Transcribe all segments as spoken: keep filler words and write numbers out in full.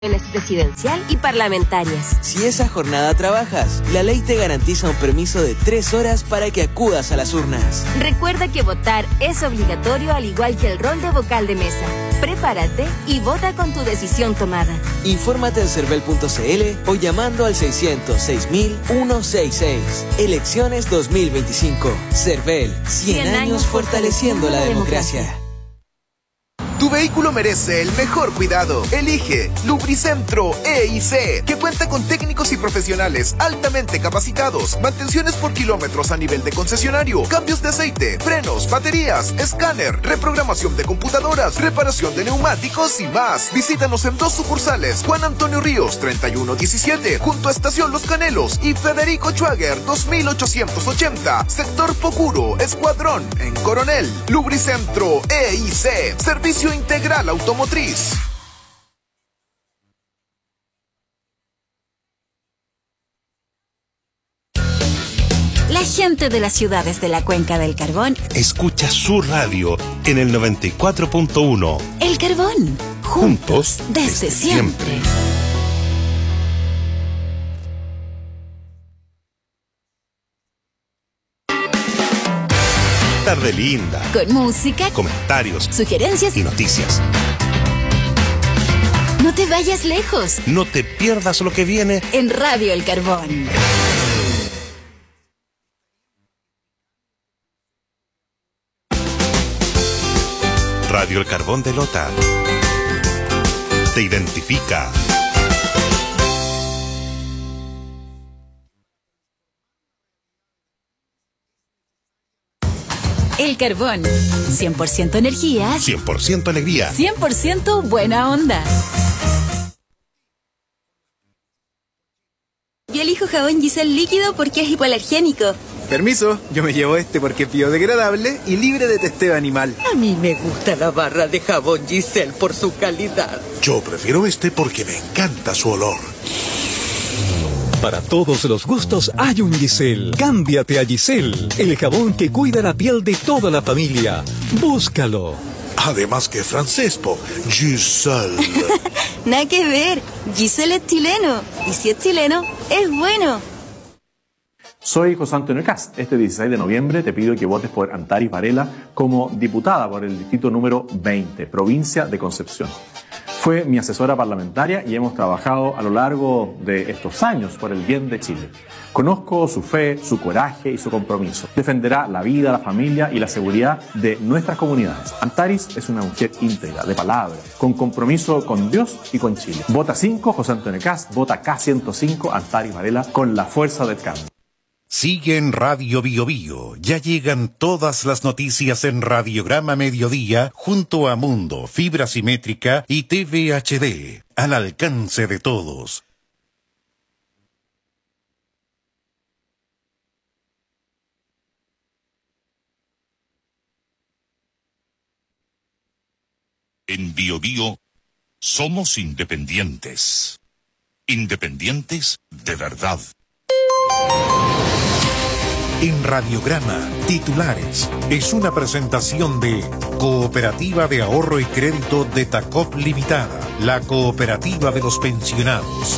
Presidencial y parlamentarias. Si esa jornada trabajas, la ley te garantiza un permiso de tres horas para que acudas a las urnas. Recuerda que votar es obligatorio, al igual que el rol de vocal de mesa. Prepárate y vota con tu decisión tomada. Infórmate en cervel punto c l o llamando al seiscientos seis mil ciento sesenta y seis. Elecciones dos mil veinticinco. Cervel, cien años fortaleciendo la democracia. Tu vehículo merece el mejor cuidado. Elige Lubricentro E y C, que cuenta con técnicos y profesionales altamente capacitados, mantenciones por kilómetros a nivel de concesionario, cambios de aceite, frenos, baterías, escáner, reprogramación de computadoras, reparación de neumáticos y más. Visítanos en dos sucursales: Juan Antonio Ríos treinta y uno diecisiete, junto a Estación Los Canelos, y Federico Schwager dos mil ochocientos ochenta, sector Pocuro, Escuadrón, en Coronel. Lubricentro E y C, servicio integral automotriz. La gente de las ciudades de la Cuenca del Carbón escucha su radio en el noventa y cuatro punto uno. El Carbón, juntos, juntos desde, desde siempre. siempre. Tarde linda. Con música, comentarios, sugerencias y noticias. No te vayas lejos. No te pierdas lo que viene en Radio El Carbón. Radio El Carbón de Lota te identifica. El Carbón, cien por ciento energía, cien por ciento alegría, cien por ciento buena onda. Yo elijo jabón Giselle líquido porque es hipoalergénico. Permiso, yo me llevo este porque es biodegradable y libre de testeo animal. A mí me gusta la barra de jabón Giselle por su calidad. Yo prefiero este porque me encanta su olor. Para todos los gustos hay un Giselle. Cámbiate a Giselle, el jabón que cuida la piel de toda la familia. Búscalo. Además que francés, po. Giselle. Nada que ver. Giselle es chileno. Y si es chileno, es bueno. Soy José Antonio Cast. Este dieciséis de noviembre te pido que votes por Antares Varela como diputada por el distrito número veinte, provincia de Concepción. Fue mi asesora parlamentaria y hemos trabajado a lo largo de estos años por el bien de Chile. Conozco su fe, su coraje y su compromiso. Defenderá la vida, la familia y la seguridad de nuestras comunidades. Antares es una mujer íntegra, de palabra, con compromiso con Dios y con Chile. Vota cinco, José Antonio Cast. Vota K ciento cinco, Antares Varela, con la fuerza del cambio. Sigue en Radio Bio Bio. Ya llegan todas las noticias en Radiograma Mediodía junto a Mundo, Fibra Simétrica y T V H D. Al alcance de todos. En Bio Bio somos independientes. Independientes de verdad. En Radiograma, titulares, es una presentación de Cooperativa de Ahorro y Crédito de Tacop Limitada, la cooperativa de los pensionados.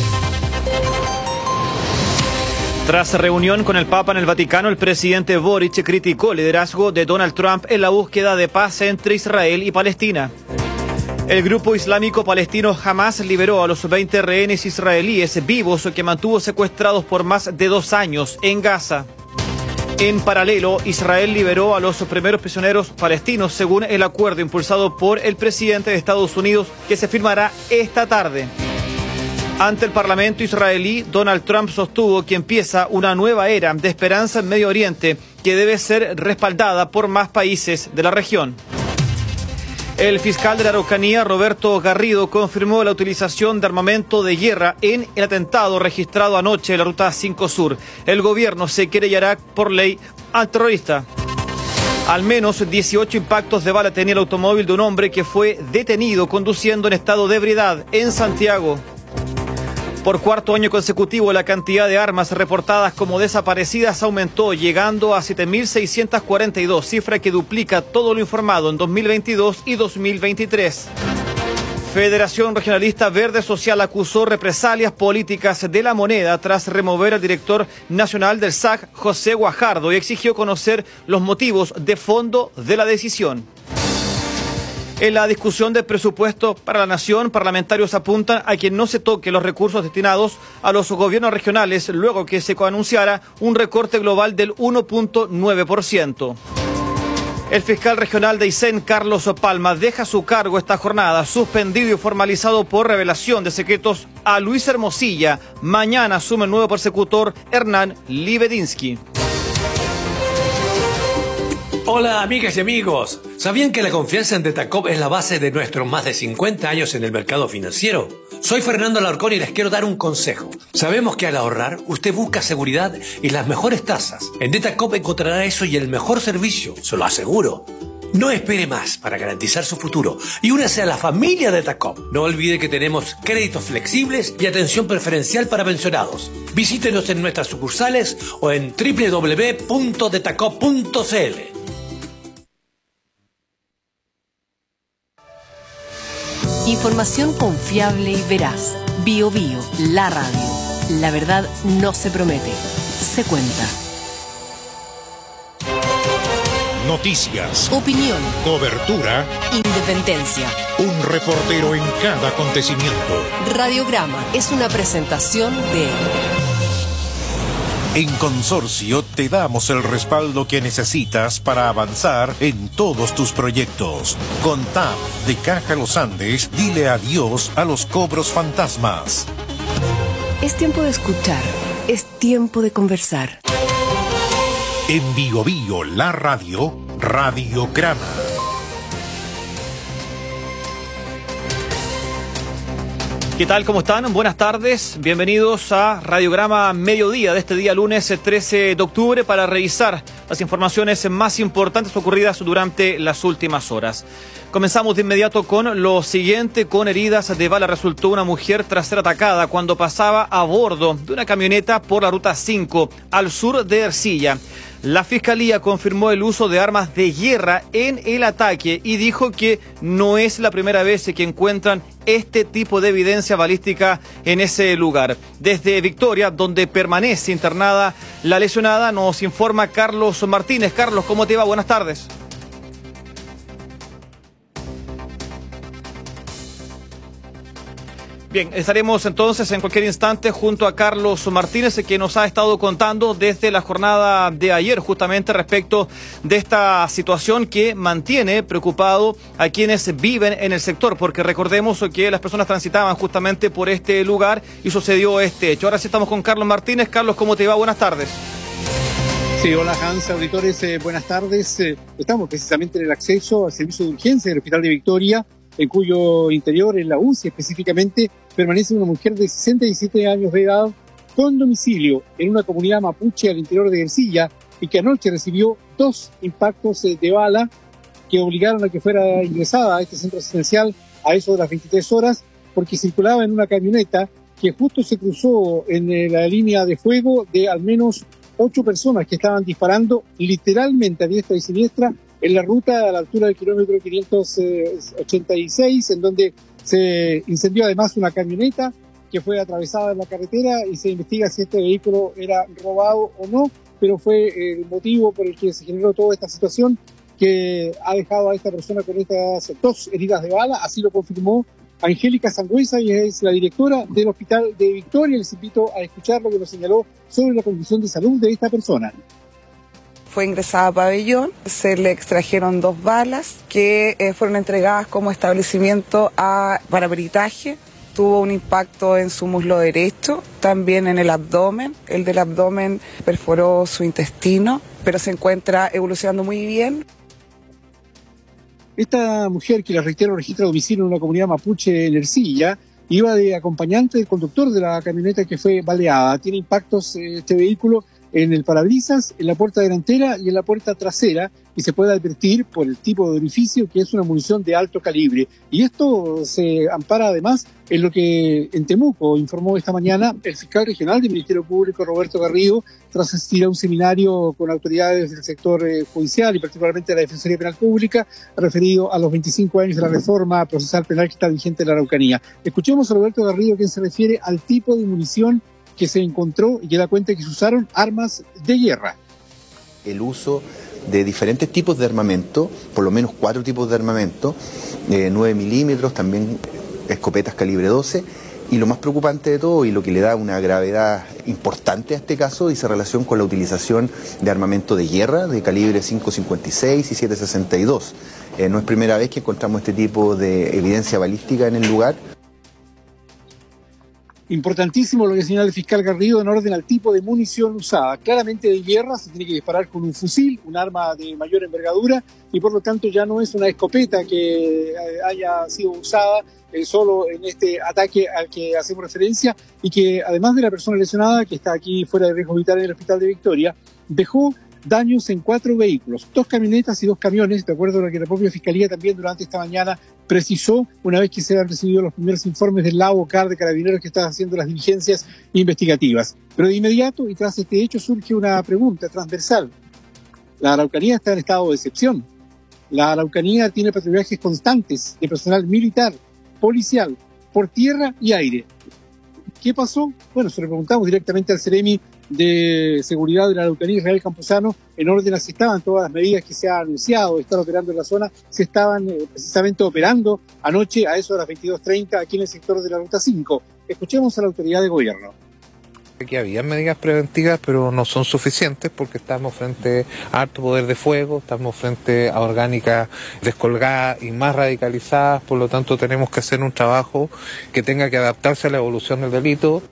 Tras reunión con el Papa en el Vaticano, el presidente Boric criticó el liderazgo de Donald Trump en la búsqueda de paz entre Israel y Palestina. El grupo islámico palestino Hamas liberó a los veinte rehenes israelíes vivos que mantuvo secuestrados por más de dos años en Gaza. En paralelo, Israel liberó a los primeros prisioneros palestinos según el acuerdo impulsado por el presidente de Estados Unidos que se firmará esta tarde. Ante el Parlamento israelí, Donald Trump sostuvo que empieza una nueva era de esperanza en Medio Oriente que debe ser respaldada por más países de la región. El fiscal de la Araucanía, Roberto Garrido, confirmó la utilización de armamento de guerra en el atentado registrado anoche en la Ruta cinco Sur. El gobierno se querellará por ley al terrorista. Al menos dieciocho impactos de bala tenía el automóvil de un hombre que fue detenido conduciendo en estado de ebriedad en Santiago. Por cuarto año consecutivo, la cantidad de armas reportadas como desaparecidas aumentó, llegando a siete mil seiscientas cuarenta y dos, cifra que duplica todo lo informado en dos mil veintidós y dos mil veintitrés. Federación Regionalista Verde Social acusó represalias políticas de La Moneda tras remover al director nacional del S A C, José Guajardo, y exigió conocer los motivos de fondo de la decisión. En la discusión del presupuesto para la Nación, parlamentarios apuntan a que no se toque los recursos destinados a los gobiernos regionales luego que se anunciara un recorte global del uno punto nueve por ciento. El fiscal regional de Aysén, Carlos Palma, deja su cargo esta jornada, suspendido y formalizado por revelación de secretos a Luis Hermosilla. Mañana asume el nuevo persecutor Hernán Libedinsky. Hola amigas y amigos, ¿sabían que la confianza en Detacop es la base de nuestros más de cincuenta años en el mercado financiero? Soy Fernando Alarcón y les quiero dar un consejo. Sabemos que al ahorrar, usted busca seguridad y las mejores tasas. En Detacop encontrará eso y el mejor servicio, se lo aseguro. No espere más para garantizar su futuro y únase a la familia Detacop. No olvide que tenemos créditos flexibles y atención preferencial para pensionados. Visítenos en nuestras sucursales o en doble u doble u doble u punto detacop punto c l. Información confiable y veraz. Bio Bio, la radio. La verdad no se promete, se cuenta. Noticias. Opinión. Cobertura. Independencia. Un reportero en cada acontecimiento. Radiograma es una presentación de... En Consorcio te damos el respaldo que necesitas para avanzar en todos tus proyectos. Con T A P de Caja Los Andes, dile adiós a los cobros fantasmas. Es tiempo de escuchar, es tiempo de conversar. En Bio Bio, la radio, Radiograma. ¿Qué tal? ¿Cómo están? Buenas tardes. Bienvenidos a Radiograma Mediodía de este día lunes trece de octubre para revisar las informaciones más importantes ocurridas durante las últimas horas. Comenzamos de inmediato con lo siguiente. Con heridas de bala resultó una mujer tras ser atacada cuando pasaba a bordo de una camioneta por la ruta cinco al sur de Ercilla. La Fiscalía confirmó el uso de armas de guerra en el ataque y dijo que no es la primera vez que encuentran este tipo de evidencia balística en ese lugar. Desde Victoria, donde permanece internada la lesionada, nos informa Carlos Martínez. Carlos, ¿cómo te va? Buenas tardes. Bien, estaremos entonces en cualquier instante junto a Carlos Martínez, que nos ha estado contando desde la jornada de ayer justamente respecto de esta situación que mantiene preocupado a quienes viven en el sector, porque recordemos que las personas transitaban justamente por este lugar y sucedió este hecho. Ahora sí estamos con Carlos Martínez. Carlos, ¿cómo te va? Buenas tardes. Sí, hola Hans, auditores, eh, buenas tardes. Eh, estamos precisamente en el acceso al servicio de urgencia del Hospital de Victoria, en cuyo interior, en la U C I específicamente, permanece una mujer de sesenta y siete años de edad con domicilio en una comunidad mapuche al interior de Ercilla y que anoche recibió dos impactos de bala que obligaron a que fuera ingresada a este centro asistencial a eso de las veintitrés horas porque circulaba en una camioneta que justo se cruzó en la línea de fuego de al menos ocho personas que estaban disparando literalmente a diestra y siniestra en la ruta a la altura del kilómetro quinientos ochenta y seis, en donde se incendió además una camioneta que fue atravesada en la carretera y se investiga si este vehículo era robado o no, pero fue el motivo por el que se generó toda esta situación que ha dejado a esta persona con estas dos heridas de bala. Así lo confirmó Angélica Sangüesa, y es la directora del Hospital de Victoria. Les invito a escuchar lo que nos señaló sobre la condición de salud de esta persona. Fue ingresada a pabellón, se le extrajeron dos balas que eh, fueron entregadas como establecimiento a, para peritaje. Tuvo un impacto en su muslo derecho, también en el abdomen. El del abdomen perforó su intestino, pero se encuentra evolucionando muy bien. Esta mujer, que la reitero registra domicilio en una comunidad mapuche en Ercilla, iba de acompañante del conductor de la camioneta que fue baleada. Tiene impactos eh, este vehículo en el parabrisas, en la puerta delantera y en la puerta trasera, y se puede advertir por el tipo de orificio que es una munición de alto calibre. Y esto se ampara además en lo que en Temuco informó esta mañana el fiscal regional del Ministerio Público, Roberto Garrido, tras asistir a un seminario con autoridades del sector eh, judicial y particularmente de la Defensoría Penal Pública, referido a los veinticinco años de la reforma procesal penal que está vigente en la Araucanía. Escuchemos a Roberto Garrido, quien se refiere al tipo de munición que se encontró y que da cuenta que se usaron armas de guerra. El uso de diferentes tipos de armamento, por lo menos cuatro tipos de armamento, eh, nueve milímetros, también escopetas calibre doce, y lo más preocupante de todo, y lo que le da una gravedad importante a este caso, dice relación con la utilización de armamento de guerra de calibre cinco cincuenta y seis y siete sesenta y dos. Eh, no es primera vez que encontramos este tipo de evidencia balística en el lugar. Importantísimo lo que señala el fiscal Garrido en orden al tipo de munición usada. Claramente de guerra se tiene que disparar con un fusil, un arma de mayor envergadura, y por lo tanto ya no es una escopeta que haya sido usada eh, solo en este ataque al que hacemos referencia, y que además de la persona lesionada, que está aquí fuera de riesgo vital en el hospital de Victoria, dejó daños en cuatro vehículos, dos camionetas y dos camiones, de acuerdo a lo que la propia Fiscalía también durante esta mañana precisó, una vez que se han recibido los primeros informes del Labo C A R de Carabineros que están haciendo las diligencias investigativas. Pero de inmediato, y tras este hecho, surge una pregunta transversal. La Araucanía está en estado de excepción. La Araucanía tiene patrullajes constantes de personal militar, policial, por tierra y aire. ¿Qué pasó? Bueno, se lo preguntamos directamente al Ceremi de Seguridad de la Araucanía, Israel Campuzano, en orden a si estaban todas las medidas que se han anunciado de estar operando en la zona, se estaban eh, precisamente operando anoche a eso de las veintidós treinta aquí en el sector de la Ruta cinco. Escuchemos a la autoridad de gobierno. Aquí había medidas preventivas, pero no son suficientes porque estamos frente a alto poder de fuego, estamos frente a orgánicas descolgadas y más radicalizadas, por lo tanto tenemos que hacer un trabajo que tenga que adaptarse a la evolución del delito.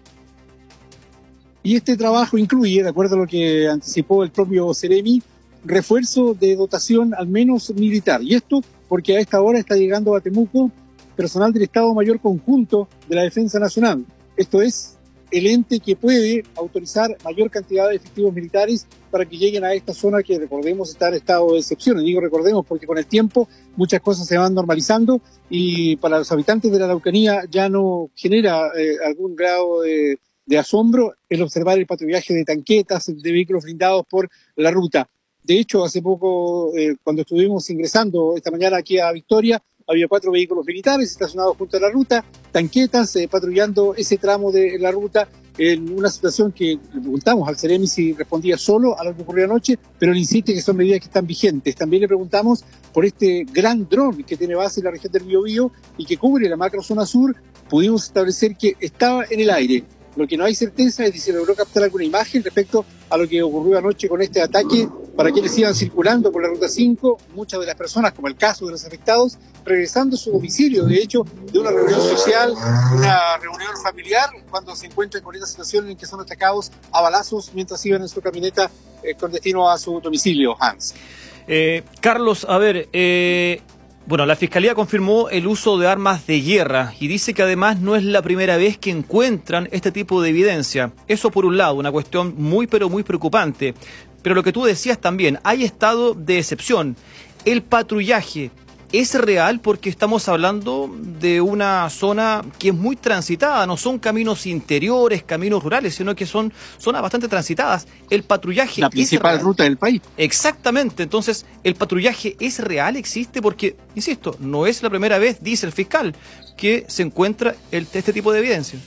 Y este trabajo incluye, de acuerdo a lo que anticipó el propio Ceremi, refuerzo de dotación al menos militar. Y esto porque a esta hora está llegando a Temuco personal del Estado Mayor Conjunto de la Defensa Nacional. Esto es el ente que puede autorizar mayor cantidad de efectivos militares para que lleguen a esta zona que, recordemos, está en estado de excepción. Y digo recordemos porque con el tiempo muchas cosas se van normalizando y para los habitantes de la Araucanía ya no genera eh, algún grado de, de asombro el observar el patrullaje de tanquetas, de vehículos blindados por la ruta. De hecho, hace poco, eh, cuando estuvimos ingresando esta mañana aquí a Victoria, había cuatro vehículos militares estacionados junto a la ruta, tanquetas eh, patrullando ese tramo de la ruta, en una situación que le preguntamos al Ceremi si respondía solo a lo que ocurrió anoche, pero él insiste que son medidas que están vigentes. También le preguntamos por este gran dron que tiene base en la región del Biobío y que cubre la macrozona sur. Pudimos establecer que estaba en el aire. Lo que no hay certeza es si logró captar alguna imagen respecto a lo que ocurrió anoche con este ataque para quienes iban circulando por la Ruta cinco, muchas de las personas, como el caso de los afectados, regresando a su domicilio, de hecho, de una reunión social, una reunión familiar, cuando se encuentran con esta situación en que son atacados a balazos mientras iban en su camioneta eh, con destino a su domicilio, Hans. Eh, Carlos, a ver... Eh... Bueno, la Fiscalía confirmó el uso de armas de guerra y dice que además no es la primera vez que encuentran este tipo de evidencia. Eso por un lado, una cuestión muy pero muy preocupante. Pero lo que tú decías también, hay estado de excepción. El patrullaje es real porque estamos hablando de una zona que es muy transitada, no son caminos interiores, caminos rurales, sino que son zonas bastante transitadas. El patrullaje la principal es real. Ruta del país. Exactamente, entonces el patrullaje es real, existe porque, insisto, no es la primera vez, dice el fiscal, que se encuentra el, este tipo de evidencia.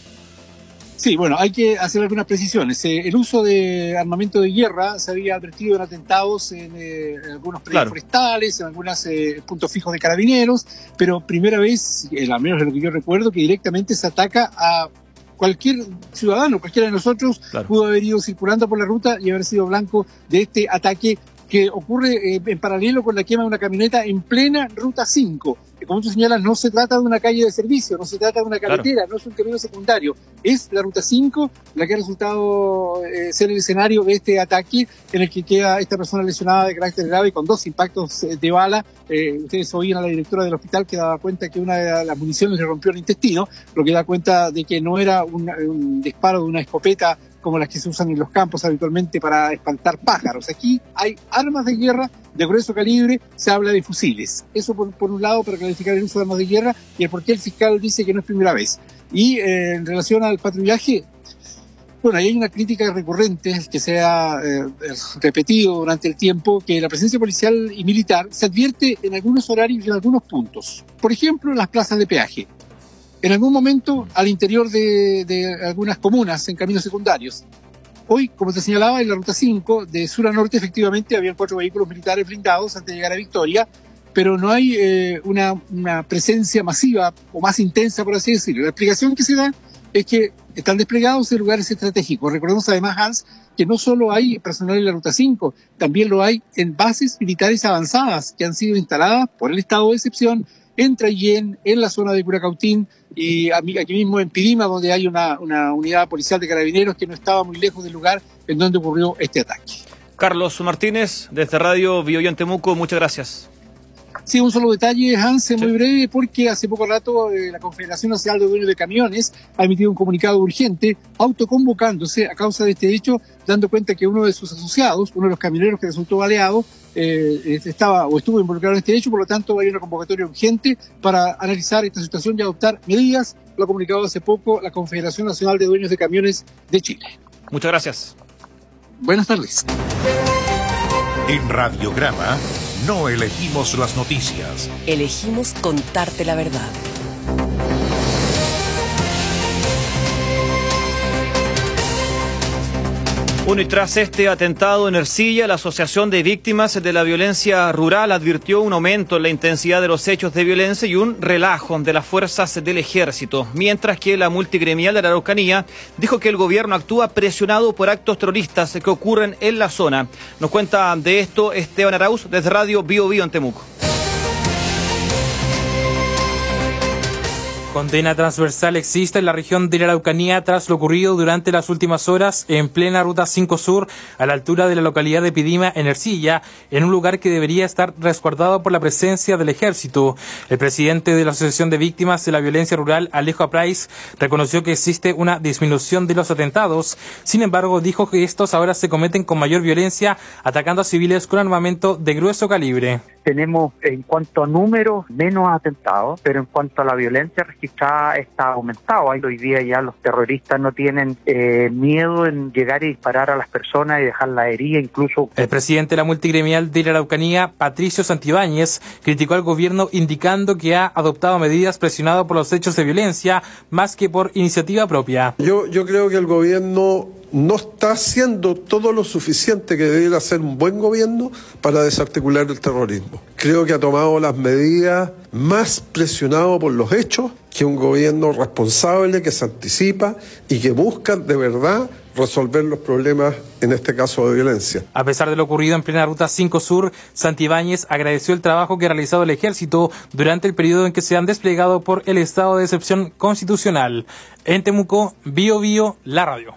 Sí, bueno, hay que hacer algunas precisiones. Eh, el uso de armamento de guerra se había advertido en atentados en, eh, en algunos predios claro. forestales, en algunos eh, puntos fijos de carabineros, pero primera vez, eh, al menos de lo que yo recuerdo, que directamente se ataca a cualquier ciudadano, cualquiera de nosotros claro. pudo haber ido circulando por la ruta y haber sido blanco de este ataque que ocurre eh, en paralelo con la quema de una camioneta en plena Ruta cinco. Como tú señalas, no se trata de una calle de servicio, no se trata de una carretera, claro. no es un camino secundario. Es la Ruta cinco la que ha resultado eh, ser el escenario de este ataque en el que queda esta persona lesionada de carácter grave con dos impactos eh, de bala. Eh, ustedes oían a la directora del hospital que daba cuenta que una de las municiones le rompió el intestino, lo que da cuenta de que no era un, un disparo de una escopeta como las que se usan en los campos habitualmente para espantar pájaros. Aquí hay armas de guerra de grueso calibre, se habla de fusiles. Eso por, por un lado para clarificar el uso de armas de guerra y el por qué el fiscal dice que no es primera vez. Y eh, en relación al patrullaje, bueno, ahí hay una crítica recurrente que se ha eh, repetido durante el tiempo, que la presencia policial y militar se advierte en algunos horarios y en algunos puntos. Por ejemplo, en las plazas de peaje. En algún momento, al interior de, de algunas comunas, en caminos secundarios. Hoy, como te señalaba, en la ruta cinco, de sur a norte, efectivamente, habían cuatro vehículos militares blindados antes de llegar a Victoria, pero no hay eh, una, una presencia masiva o más intensa, por así decirlo. La explicación que se da es que están desplegados en lugares estratégicos. Recordemos además, Hans, que no solo hay personal en la Ruta cinco, también lo hay en bases militares avanzadas que han sido instaladas por el estado de excepción en Traillén, en la zona de Curacautín y aquí mismo en Pirima, donde hay una, una unidad policial de carabineros que no estaba muy lejos del lugar en donde ocurrió este ataque. Carlos Martínez, desde Radio Biobío en Temuco, muchas gracias. Sí, un solo detalle, Hans, sí. Muy breve, porque hace poco rato eh, la Confederación Nacional de Dueños de Camiones ha emitido un comunicado urgente autoconvocándose a causa de este hecho, dando cuenta que uno de sus asociados, uno de los camioneros que resultó baleado, eh, estaba o estuvo involucrado en este hecho, por lo tanto hay una convocatoria urgente para analizar esta situación y adoptar medidas. Lo ha comunicado hace poco la Confederación Nacional de Dueños de Camiones de Chile. Muchas gracias. Buenas tardes. En Radiograma no elegimos las noticias. Elegimos contarte la verdad. Bueno, y tras este atentado en Ercilla, la Asociación de Víctimas de la Violencia Rural advirtió un aumento en la intensidad de los hechos de violencia y un relajo de las fuerzas del ejército, mientras que la multigremial de la Araucanía dijo que el gobierno actúa presionado por actos terroristas que ocurren en la zona. Nos cuenta de esto Esteban Arauz desde Radio Biobío en Temuco. Condena transversal existe en la región de la Araucanía tras lo ocurrido durante las últimas horas en plena Ruta cinco Sur, a la altura de la localidad de Pidima, en Ercilla, en un lugar que debería estar resguardado por la presencia del ejército. El presidente de la Asociación de Víctimas de la Violencia Rural, Alejo Aprais, reconoció que existe una disminución de los atentados. Sin embargo, dijo que estos ahora se cometen con mayor violencia, atacando a civiles con armamento de grueso calibre. Tenemos, en cuanto a números, menos atentados, pero en cuanto a la violencia registrada está aumentado. Hoy día ya los terroristas no tienen eh, miedo en llegar y disparar a las personas y dejarlas heridas, incluso. El presidente de la multigremial de la Araucanía, Patricio Santibáñez, criticó al gobierno indicando que ha adoptado medidas presionado por los hechos de violencia más que por iniciativa propia. Yo, yo creo que el gobierno no está haciendo todo lo suficiente que debería hacer un buen gobierno para desarticular el terrorismo. Creo que ha tomado las medidas más presionado por los hechos que un gobierno responsable que se anticipa y que busca de verdad resolver los problemas, en este caso de violencia. A pesar de lo ocurrido en plena Ruta cinco Sur, Santibáñez agradeció el trabajo que ha realizado el ejército durante el periodo en que se han desplegado por el estado de excepción constitucional. En Temuco, Biobío, la radio.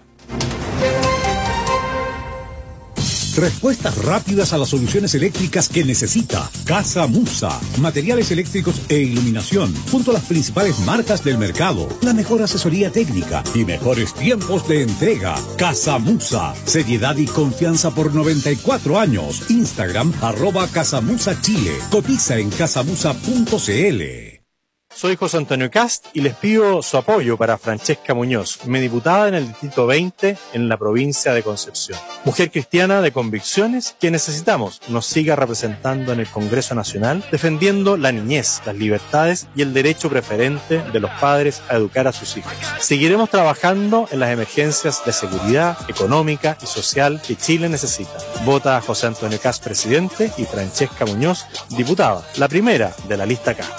Respuestas rápidas a las soluciones eléctricas que necesita. Casa Musa. Materiales eléctricos e iluminación. Junto a las principales marcas del mercado. La mejor asesoría técnica y mejores tiempos de entrega. Casa Musa. Seriedad y confianza por noventa y cuatro años. Instagram, arroba Casamusa Chile. Cotiza en casamusa punto cl. Soy José Antonio Cast y les pido su apoyo para Francesca Muñoz, mi diputada en el Distrito veinte en la provincia de Concepción. Mujer cristiana de convicciones que necesitamos nos siga representando en el Congreso Nacional, defendiendo la niñez, las libertades y el derecho preferente de los padres a educar a sus hijos. Seguiremos trabajando en las emergencias de seguridad económica y social que Chile necesita. Vota a José Antonio Cast, presidente, y Francesca Muñoz, diputada, la primera de la lista K.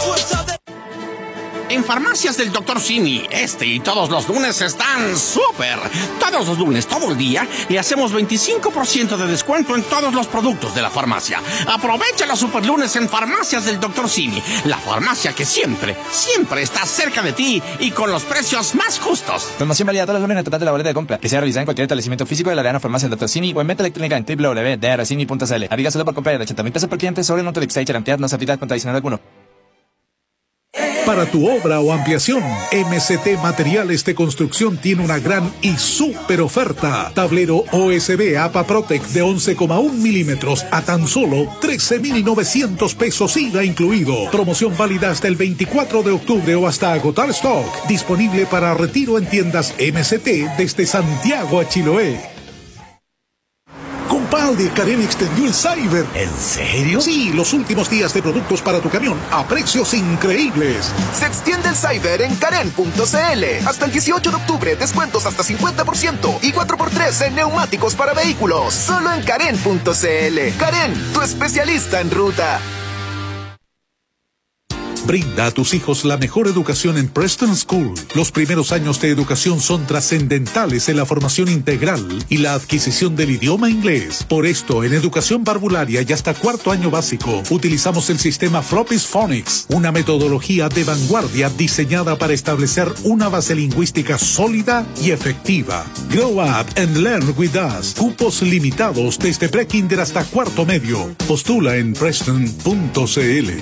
En Farmacias del doctor Simi, este y todos los lunes están súper. Todos los lunes, todo el día, le hacemos veinticinco por ciento de descuento en todos los productos de la farmacia. Aprovecha los super lunes en Farmacias del doctor Simi, la farmacia que siempre, siempre está cerca de ti y con los precios más justos. Promoción válida todos los lunes en el total de la boleta de compra, que sea realizada en cualquier establecimiento físico de la Arena Farmacia del doctor Simi o en venta electrónica en doble u doble u doble u punto d r simi punto c l. Aplica solo por compra de ochenta mil pesos por cliente sobre el monto de excise y garantía no se aplica con tradicional alguno. Para tu obra o ampliación, M S T Materiales de Construcción tiene una gran y súper oferta. Tablero O S B A P A Protec de once coma uno milímetros a tan solo trece mil novecientos pesos I V A incluido. Promoción válida hasta el veinticuatro de octubre o hasta agotar stock. Disponible para retiro en tiendas M S T desde Santiago a Chiloé. Compadre, Karen extendió el Cyber. ¿En serio? Sí, los últimos días de productos para tu camión a precios increíbles. Se extiende el Cyber en Karen punto c l. Hasta el dieciocho de octubre, descuentos hasta cincuenta por ciento y cuatro por tres en neumáticos para vehículos. Solo en Karen punto c l. Karen, tu especialista en ruta. Brinda a tus hijos la mejor educación en Preston School. Los primeros años de educación son trascendentales en la formación integral y la adquisición del idioma inglés. Por esto, en educación parvularia y hasta cuarto año básico, utilizamos el sistema Floppy's Phonics, una metodología de vanguardia diseñada para establecer una base lingüística sólida y efectiva. Grow up and learn with us. Cupos limitados desde pre-kinder hasta cuarto medio. Postula en Preston punto c l.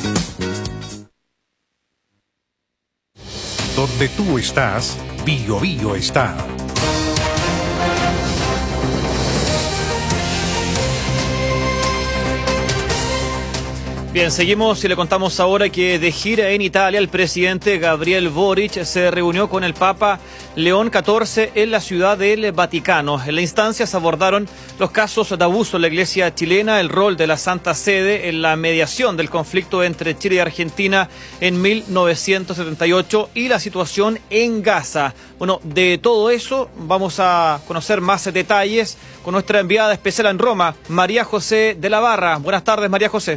Donde tú estás, Bio Bio está. Bien, seguimos y le contamos ahora que de gira en Italia el presidente Gabriel Boric se reunió con el Papa León catorce en la ciudad del Vaticano. En la instancia se abordaron los casos de abuso en la iglesia chilena, el rol de la Santa Sede en la mediación del conflicto entre Chile y Argentina en mil novecientos setenta y ocho y la situación en Gaza. Bueno, de todo eso vamos a conocer más detalles con nuestra enviada especial en Roma, María José de la Barra. Buenas tardes, María José.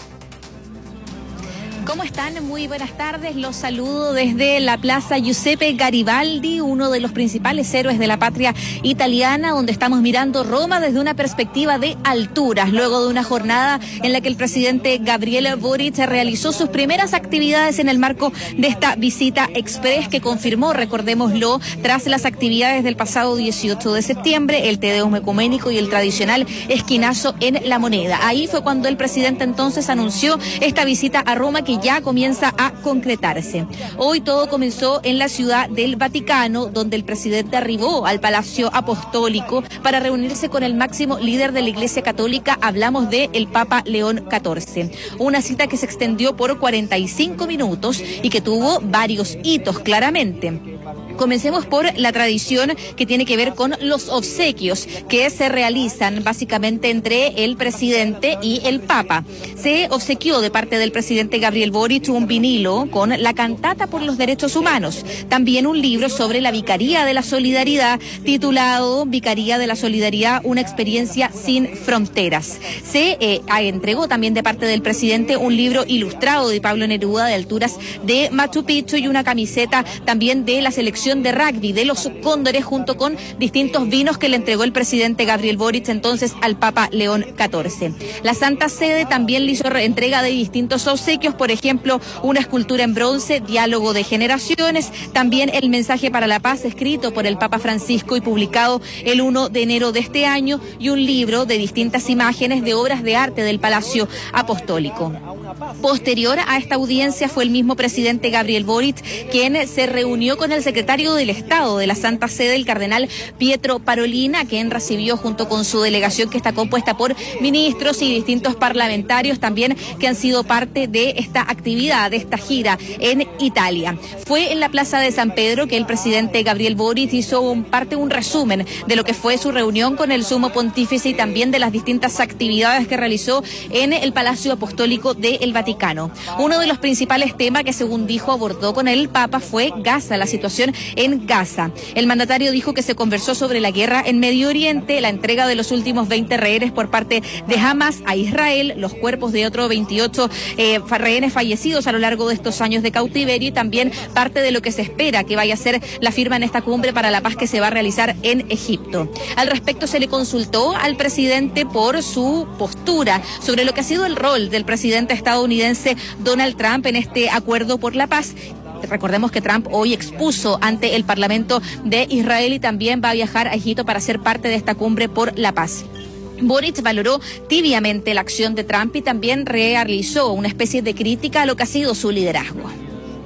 ¿Cómo están? Muy buenas tardes. Los saludo desde la Plaza Giuseppe Garibaldi, uno de los principales héroes de la patria italiana, donde estamos mirando Roma desde una perspectiva de alturas, luego de una jornada en la que el presidente Gabriel Boric realizó sus primeras actividades en el marco de esta visita express que confirmó, recordémoslo, tras las actividades del pasado dieciocho de septiembre, el Te Deum ecuménico y el tradicional esquinazo en La Moneda. Ahí fue cuando el presidente entonces anunció esta visita a Roma que ya comienza a concretarse. Hoy todo comenzó en la ciudad del Vaticano, donde el presidente arribó al Palacio Apostólico para reunirse con el máximo líder de la Iglesia Católica. Hablamos de el Papa León catorce. Una cita que se extendió por cuarenta y cinco minutos y que tuvo varios hitos, claramente. Comencemos por la tradición que tiene que ver con los obsequios que se realizan básicamente entre el presidente y el Papa. Se obsequió de parte del presidente Gabriel Boric un vinilo con la cantata por los derechos humanos. También un libro sobre la Vicaría de la Solidaridad titulado Vicaría de la Solidaridad, una experiencia sin fronteras. Se eh, entregó también de parte del presidente un libro ilustrado de Pablo Neruda de alturas de Machu Picchu y una camiseta también de la selección de rugby de los Cóndores, junto con distintos vinos que le entregó el presidente Gabriel Boric entonces al Papa León catorce. La Santa Sede también le hizo entrega de distintos obsequios, por ejemplo, una escultura en bronce, Diálogo de Generaciones, también el Mensaje para la Paz escrito por el Papa Francisco y publicado el primero de enero de este año, y un libro de distintas imágenes de obras de arte del Palacio Apostólico. Posterior a esta audiencia fue el mismo presidente Gabriel Boric quien se reunió con el secretario del Estado de la Santa Sede, el cardenal Pietro Parolin, quien recibió junto con su delegación que está compuesta por ministros y distintos parlamentarios también que han sido parte de esta actividad, de esta gira en Italia. Fue en la Plaza de San Pedro que el presidente Gabriel Boric hizo un parte un resumen de lo que fue su reunión con el sumo pontífice y también de las distintas actividades que realizó en el Palacio Apostólico del Vaticano. Uno de los principales temas que, según dijo, abordó con el Papa fue Gaza, la situación en Gaza. El mandatario dijo que se conversó sobre la guerra en Medio Oriente, la entrega de los últimos veinte rehenes por parte de Hamas a Israel, los cuerpos de otros veintiocho eh, rehenes fallecidos a lo largo de estos años de cautiverio y también parte de lo que se espera que vaya a ser la firma en esta cumbre para la paz que se va a realizar en Egipto. Al respecto se le consultó al presidente por su postura sobre lo que ha sido el rol del presidente estadounidense Donald Trump en este acuerdo por la paz. Recordemos que Trump hoy expuso ante el Parlamento de Israel y también va a viajar a Egipto para ser parte de esta cumbre por la paz. Boric valoró tibiamente la acción de Trump y también realizó una especie de crítica a lo que ha sido su liderazgo.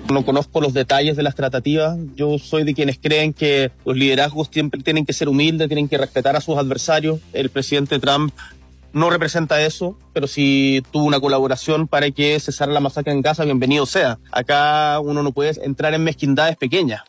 No conozco los detalles de las tratativas. Yo soy de quienes creen que los liderazgos siempre tienen que ser humildes, tienen que respetar a sus adversarios. El presidente Trump no representa eso, pero si tuvo una colaboración para que cesara la masacre en Gaza, bienvenido sea. Acá uno no puede entrar en mezquindades pequeñas.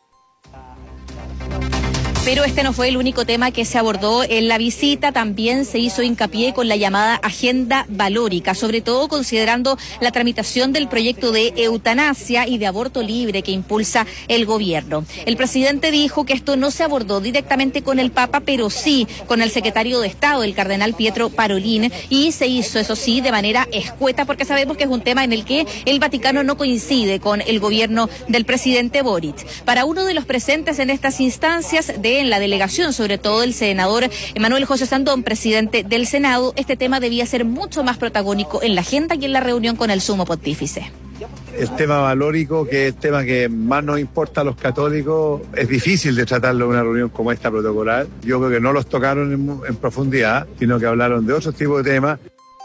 Pero este no fue el único tema que se abordó en la visita. También se hizo hincapié con la llamada agenda valórica, sobre todo considerando la tramitación del proyecto de eutanasia y de aborto libre que impulsa el gobierno. El presidente dijo que esto no se abordó directamente con el Papa, pero sí con el secretario de Estado, el cardenal Pietro Parolin, y se hizo, eso sí, de manera escueta, porque sabemos que es un tema en el que el Vaticano no coincide con el gobierno del presidente Boric. Para uno de los presentes en estas instancias de en la delegación, sobre todo el senador Manuel José Sandón, presidente del Senado, este tema debía ser mucho más protagónico en la agenda y en la reunión con el sumo pontífice. El tema valórico, que es el tema que más nos importa a los católicos, es difícil de tratarlo en una reunión como esta protocolar. Yo creo que no los tocaron en, en profundidad, sino que hablaron de otros tipos de temas.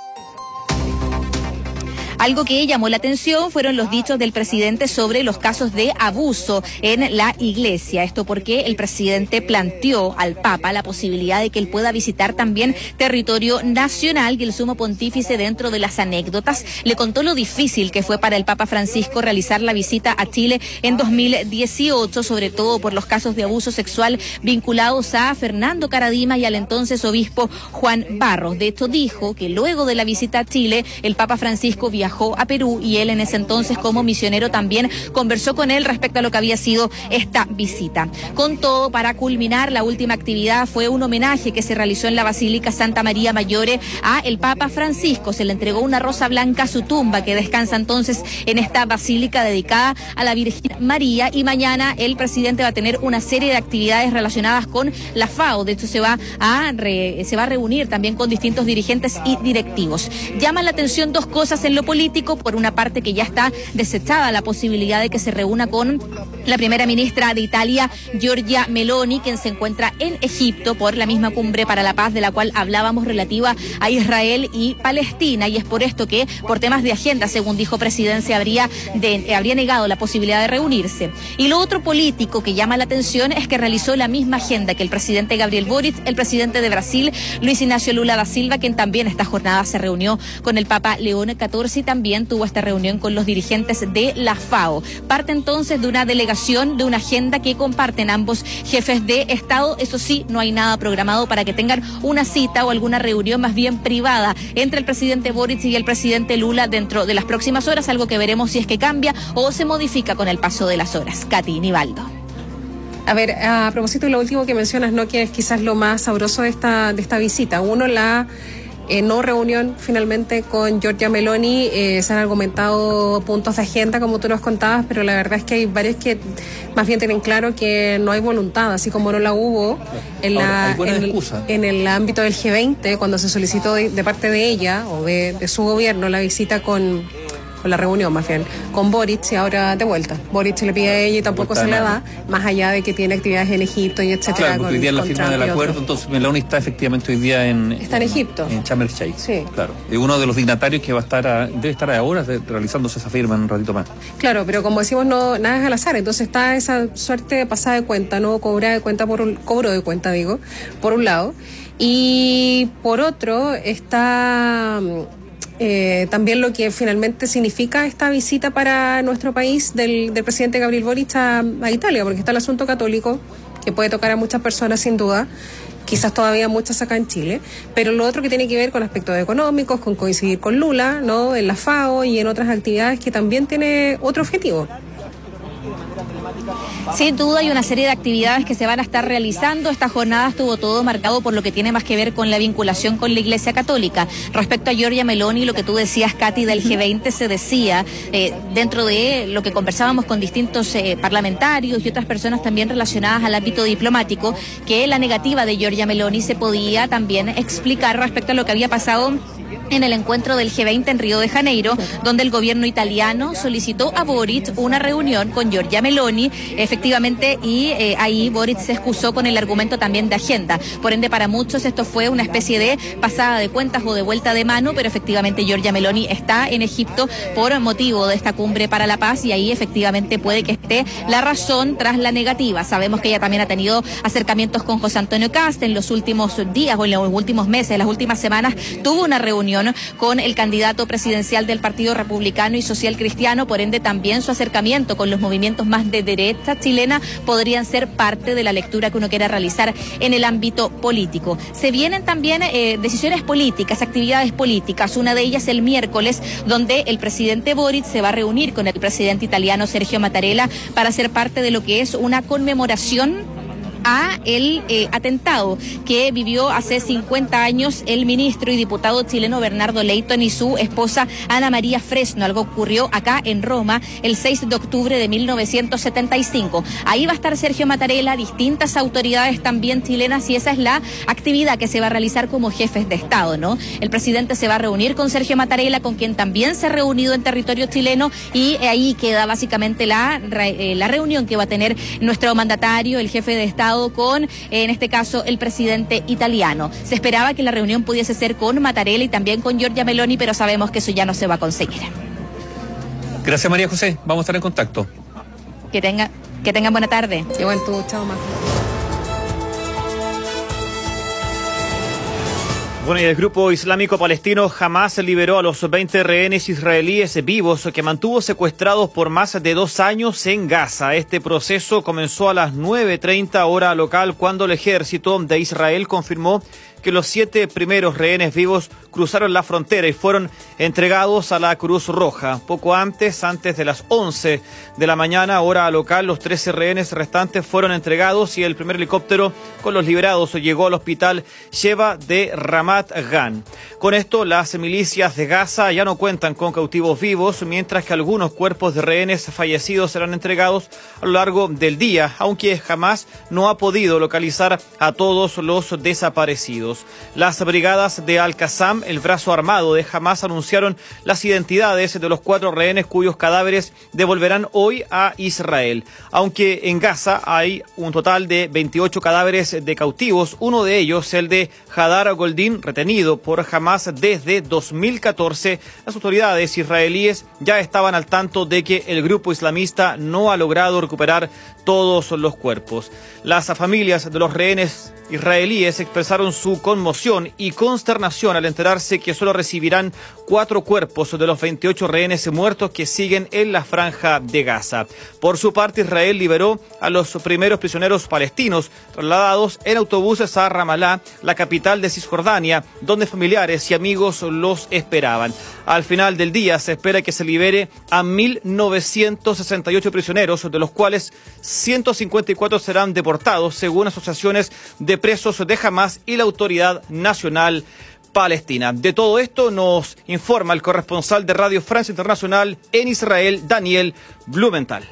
Algo que llamó la atención fueron los dichos del presidente sobre los casos de abuso en la iglesia. Esto porque el presidente planteó al Papa la posibilidad de que él pueda visitar también territorio nacional, y el sumo pontífice, dentro de las anécdotas, le contó lo difícil que fue para el Papa Francisco realizar la visita a Chile en dos mil dieciocho, sobre todo por los casos de abuso sexual vinculados a Fernando Karadima y al entonces obispo Juan Barros. De hecho, dijo que luego de la visita a Chile, el Papa Francisco viajó a Perú y él en ese entonces como misionero también conversó con él respecto a lo que había sido esta visita. Con todo, para culminar, la última actividad fue un homenaje que se realizó en la Basílica Santa María Maggiore a el Papa Francisco. Se le entregó una rosa blanca a su tumba, que descansa entonces en esta basílica dedicada a la Virgen María, y mañana el presidente va a tener una serie de actividades relacionadas con la FAO. De hecho, se va a re, se va a reunir también con distintos dirigentes y directivos. Llama la atención dos cosas en lo político. Por una parte, que ya está desechada la posibilidad de que se reúna con la primera ministra de Italia, Giorgia Meloni, quien se encuentra en Egipto por la misma cumbre para la paz de la cual hablábamos, relativa a Israel y Palestina, y es por esto que por temas de agenda, según dijo Presidencia, habría, de, habría negado la posibilidad de reunirse. Y lo otro político que llama la atención es que realizó la misma agenda que el presidente Gabriel Boric, el presidente de Brasil, Luis Ignacio Lula da Silva, quien también esta jornada se reunió con el Papa León catorce y también tuvo esta reunión con los dirigentes de la FAO. Parte entonces de una delegación, de una agenda que comparten ambos jefes de Estado. Eso sí, no hay nada programado para que tengan una cita o alguna reunión más bien privada entre el presidente Boric y el presidente Lula dentro de las próximas horas, algo que veremos si es que cambia o se modifica con el paso de las horas. Katy, Nivaldo. A ver, a propósito de lo último que mencionas, ¿no?, que es quizás lo más sabroso de esta, de esta visita. Uno, la Eh, no reunión finalmente con Giorgia Meloni. Eh, se han argumentado puntos de agenda, como tú nos contabas, pero la verdad es que hay varios que más bien tienen claro que no hay voluntad, así como no la hubo en, la, Ahora, en, el, en el ámbito del G veinte, cuando se solicitó de, de parte de ella o de, de su gobierno la visita con... con la reunión más bien, con Boric, y ahora de vuelta. Boric le pide a ella y tampoco se le da, más allá de que tiene actividades en Egipto y etcétera. Claro, porque hoy día es la firma del acuerdo, entonces Meloni está efectivamente hoy día en... Está en Egipto. En Sharm el Sheikh. Sí. Claro. Es uno de los dignatarios que va a estar, a, debe estar ahora realizándose esa firma en un ratito más. Claro, pero como decimos, no, nada es al azar, entonces está esa suerte de pasada de cuenta, ¿no? Cobra de cuenta por un, cobro de cuenta, digo, por un lado. Y por otro, está... Eh, también lo que finalmente significa esta visita para nuestro país del, del presidente Gabriel Boric a, a Italia, porque está el asunto católico, que puede tocar a muchas personas sin duda, quizás todavía muchas acá en Chile, pero lo otro que tiene que ver con aspectos económicos, con coincidir con Lula, ¿no?, en la FAO y en otras actividades que también tiene otro objetivo. Sin duda hay una serie de actividades que se van a estar realizando. Esta jornada estuvo todo marcado por lo que tiene más que ver con la vinculación con la Iglesia Católica. Respecto a Giorgia Meloni, lo que tú decías, Katy, del G veinte, se decía, eh, dentro de lo que conversábamos con distintos eh, parlamentarios y otras personas también relacionadas al ámbito diplomático, que la negativa de Giorgia Meloni se podía también explicar respecto a lo que había pasado en el encuentro del G veinte en Río de Janeiro, donde el gobierno italiano solicitó a Boric una reunión con Giorgia Meloni, efectivamente, y eh, ahí Boric se excusó con el argumento también de agenda. Por ende, para muchos esto fue una especie de pasada de cuentas o de vuelta de mano, pero efectivamente Giorgia Meloni está en Egipto por motivo de esta cumbre para la paz y ahí efectivamente puede que esté la razón tras la negativa. Sabemos que ella también ha tenido acercamientos con José Antonio Kast en los últimos días o en los últimos meses, en las últimas semanas, tuvo una reunión con el candidato presidencial del Partido Republicano y Social Cristiano, por ende también su acercamiento con los movimientos más de derecha chilena podrían ser parte de la lectura que uno quiera realizar en el ámbito político. Se vienen también eh, decisiones políticas, actividades políticas, una de ellas el miércoles, donde el presidente Boric se va a reunir con el presidente italiano Sergio Mattarella para ser parte de lo que es una conmemoración a el eh, atentado que vivió hace cincuenta años el ministro y diputado chileno Bernardo Leyton y su esposa Ana María Fresno. Algo ocurrió acá en Roma el seis de octubre de mil novecientos setenta y cinco. Ahí va a estar Sergio Mattarella, distintas autoridades también chilenas, y esa es la actividad que se va a realizar como jefes de Estado, ¿no? El presidente se va a reunir con Sergio Mattarella, con quien también se ha reunido en territorio chileno, y ahí queda básicamente la, eh, la reunión que va a tener nuestro mandatario, el jefe de Estado, con, en este caso, el presidente italiano. Se esperaba que la reunión pudiese ser con Mattarella y también con Giorgia Meloni, pero sabemos que eso ya no se va a conseguir. Gracias, María José. Vamos a estar en contacto. Que tenga, que tengan buena tarde. Igual tú, chao, más. Bueno, y el grupo islámico palestino Hamás liberó a los veinte rehenes israelíes vivos que mantuvo secuestrados por más de dos años en Gaza. Este proceso comenzó a las nueve treinta hora local, cuando el ejército de Israel confirmó que los siete primeros rehenes vivos cruzaron la frontera y fueron entregados a la Cruz Roja. Poco antes, antes de las once de la mañana, hora local, los trece rehenes restantes fueron entregados y el primer helicóptero con los liberados llegó al hospital Sheba de Ramat Gan. Con esto, las milicias de Gaza ya no cuentan con cautivos vivos, mientras que algunos cuerpos de rehenes fallecidos serán entregados a lo largo del día, aunque jamás no ha podido localizar a todos los desaparecidos. Las brigadas de Al-Qassam, el brazo armado de Hamás, anunciaron las identidades de los cuatro rehenes cuyos cadáveres devolverán hoy a Israel. Aunque en Gaza hay un total de veintiocho cadáveres de cautivos, uno de ellos, el de Hadar Goldin, retenido por Hamás desde dos mil catorce, las autoridades israelíes ya estaban al tanto de que el grupo islamista no ha logrado recuperar todos los cuerpos. Las familias de los rehenes israelíes expresaron su conmoción y consternación al enterarse que solo recibirán cuatro cuerpos de los veintiocho rehenes muertos que siguen en la franja de Gaza. Por su parte, Israel liberó a los primeros prisioneros palestinos trasladados en autobuses a Ramallah, la capital de Cisjordania, donde familiares y amigos los esperaban. Al final del día se espera que se libere a mil novecientos sesenta y ocho prisioneros, de los cuales ciento cincuenta y cuatro serán deportados, según asociaciones de presos de Hamás y la Autoridad Nacional Palestina. De todo esto nos informa el corresponsal de Radio Francia Internacional en Israel, Daniel Blumenthal.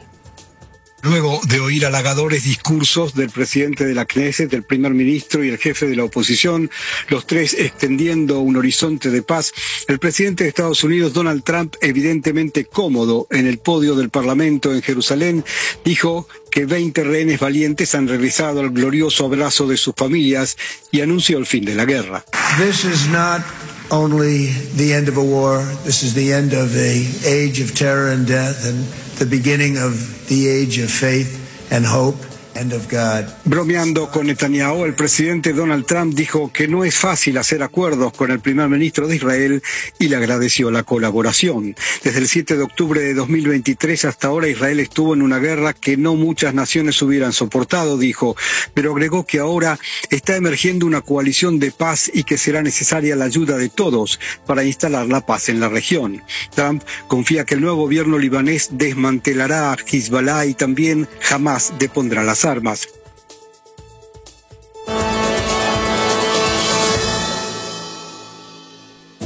Luego de oír halagadores discursos del presidente de la Knesset, del primer ministro y el jefe de la oposición, los tres extendiendo un horizonte de paz, el presidente de Estados Unidos, Donald Trump, evidentemente cómodo en el podio del Parlamento en Jerusalén, dijo que veinte rehenes valientes han regresado al glorioso abrazo de sus familias y anunció el fin de la guerra. This is not only the end of a war, this is the end of the age of terror and death and the beginning of the age of faith and hope. And of God. Bromeando con Netanyahu, el presidente Donald Trump dijo que no es fácil hacer acuerdos con el primer ministro de Israel y le agradeció la colaboración. Desde el siete de octubre de dos mil veintitrés hasta ahora, Israel estuvo en una guerra que no muchas naciones hubieran soportado, dijo, pero agregó que ahora está emergiendo una coalición de paz y que será necesaria la ayuda de todos para instalar la paz en la región. Trump confía que el nuevo gobierno libanés desmantelará a Hezbollah y también jamás depondrá las armas.